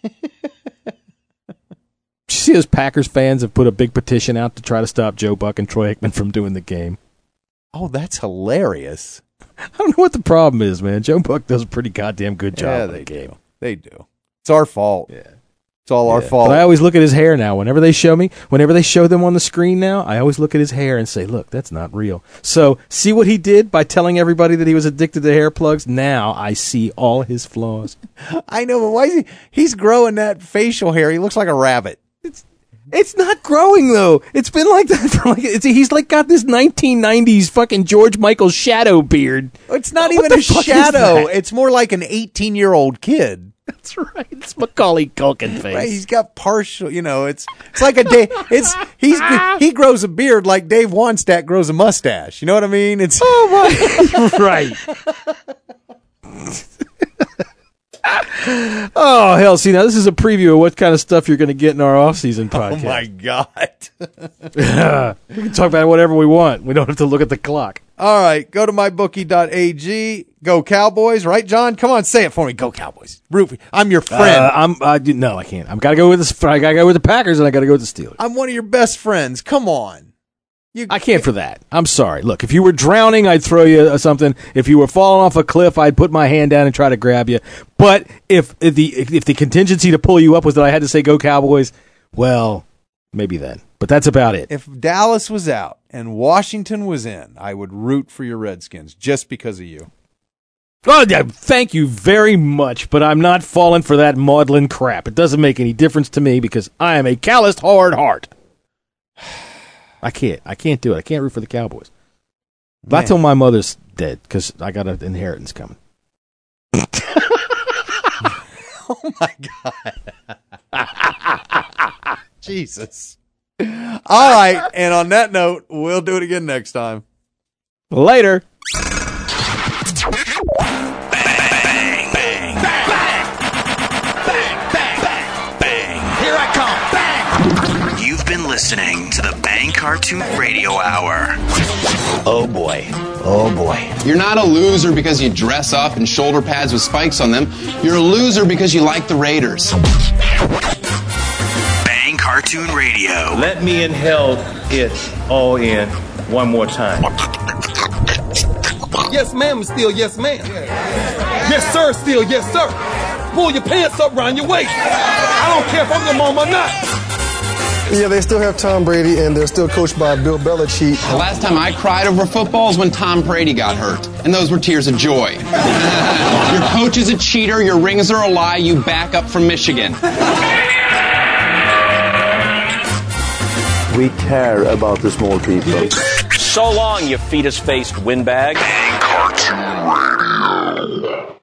You see, those Packers fans have put a big petition out to try to stop Joe Buck and Troy Aikman from doing the game. Oh, that's hilarious. I don't know what the problem is, man. Joe Buck does a pretty goddamn good job Yeah, of they the game. do. They do. It's our fault. Yeah. It's all our Yeah. fault. But I always look at his hair now. Whenever they show me, whenever they show them on the screen now, I always look at his hair and say, look, that's not real. So, see what he did by telling everybody that he was addicted to hair plugs? Now I see all his flaws. I know, but why is he? He's growing that facial hair. He looks like a rabbit. It's not growing, though. It's been like that for like, it's, he's like got this nineteen nineties fucking George Michael shadow beard. It's not What even the a fuck is shadow. that? It's more like an eighteen-year-old kid. That's right. It's Macaulay Culkin face. Right? He's got partial, you know, it's it's like a Dave, it's he's he grows a beard like Dave Wanstack grows a mustache. You know what I mean? It's Oh my right. Oh, hell, see, now this is a preview of what kind of stuff you're going to get in our off-season podcast. Oh my god. We can talk about whatever we want. We don't have to look at the clock. All right, go to my bookie dot a g. Go Cowboys, right, John? Come on, say it for me. Go Cowboys. Root. I'm your friend. Uh, I'm I, no, I can't. I'm got to go with the I got to go with the Packers and I got to go with the Steelers. I'm one of your best friends. Come on. You, I can't for that. I'm sorry. Look, if you were drowning, I'd throw you uh, something. If you were falling off a cliff, I'd put my hand down and try to grab you. But if, if the if, if the contingency to pull you up was that I had to say go Cowboys, well, maybe then. But that's about it. If Dallas was out and Washington was in, I would root for your Redskins just because of you. Oh, yeah, thank you very much, but I'm not falling for that maudlin crap. It doesn't make any difference to me because I am a calloused hard heart. I can't. I can't do it. I can't root for the Cowboys. Not till my mother's dead, because I got an inheritance coming. Oh, my God. Jesus. All right, and on that note, we'll do it again next time. Later. Here I come. Bang! You've been listening to the Bang Cartoon Radio Hour. Oh boy. Oh boy. You're not a loser because you dress up in shoulder pads with spikes on them. You're a loser because you like the Raiders. Bang Cartoon Radio. Let me inhale it all in one more time. Yes, ma'am, still yes, ma'am. Yes, sir, still yes, sir. Pull your pants up around your waist. I don't care if I'm your mom or not. Yeah, they still have Tom Brady, and they're still coached by Bill Belichick. The last time I cried over football is when Tom Brady got hurt, and those were tears of joy. Your coach is a cheater, your rings are a lie, you back up from Michigan. We care about the small people. So long, you fetus-faced windbag. Bang Cartoon Radio.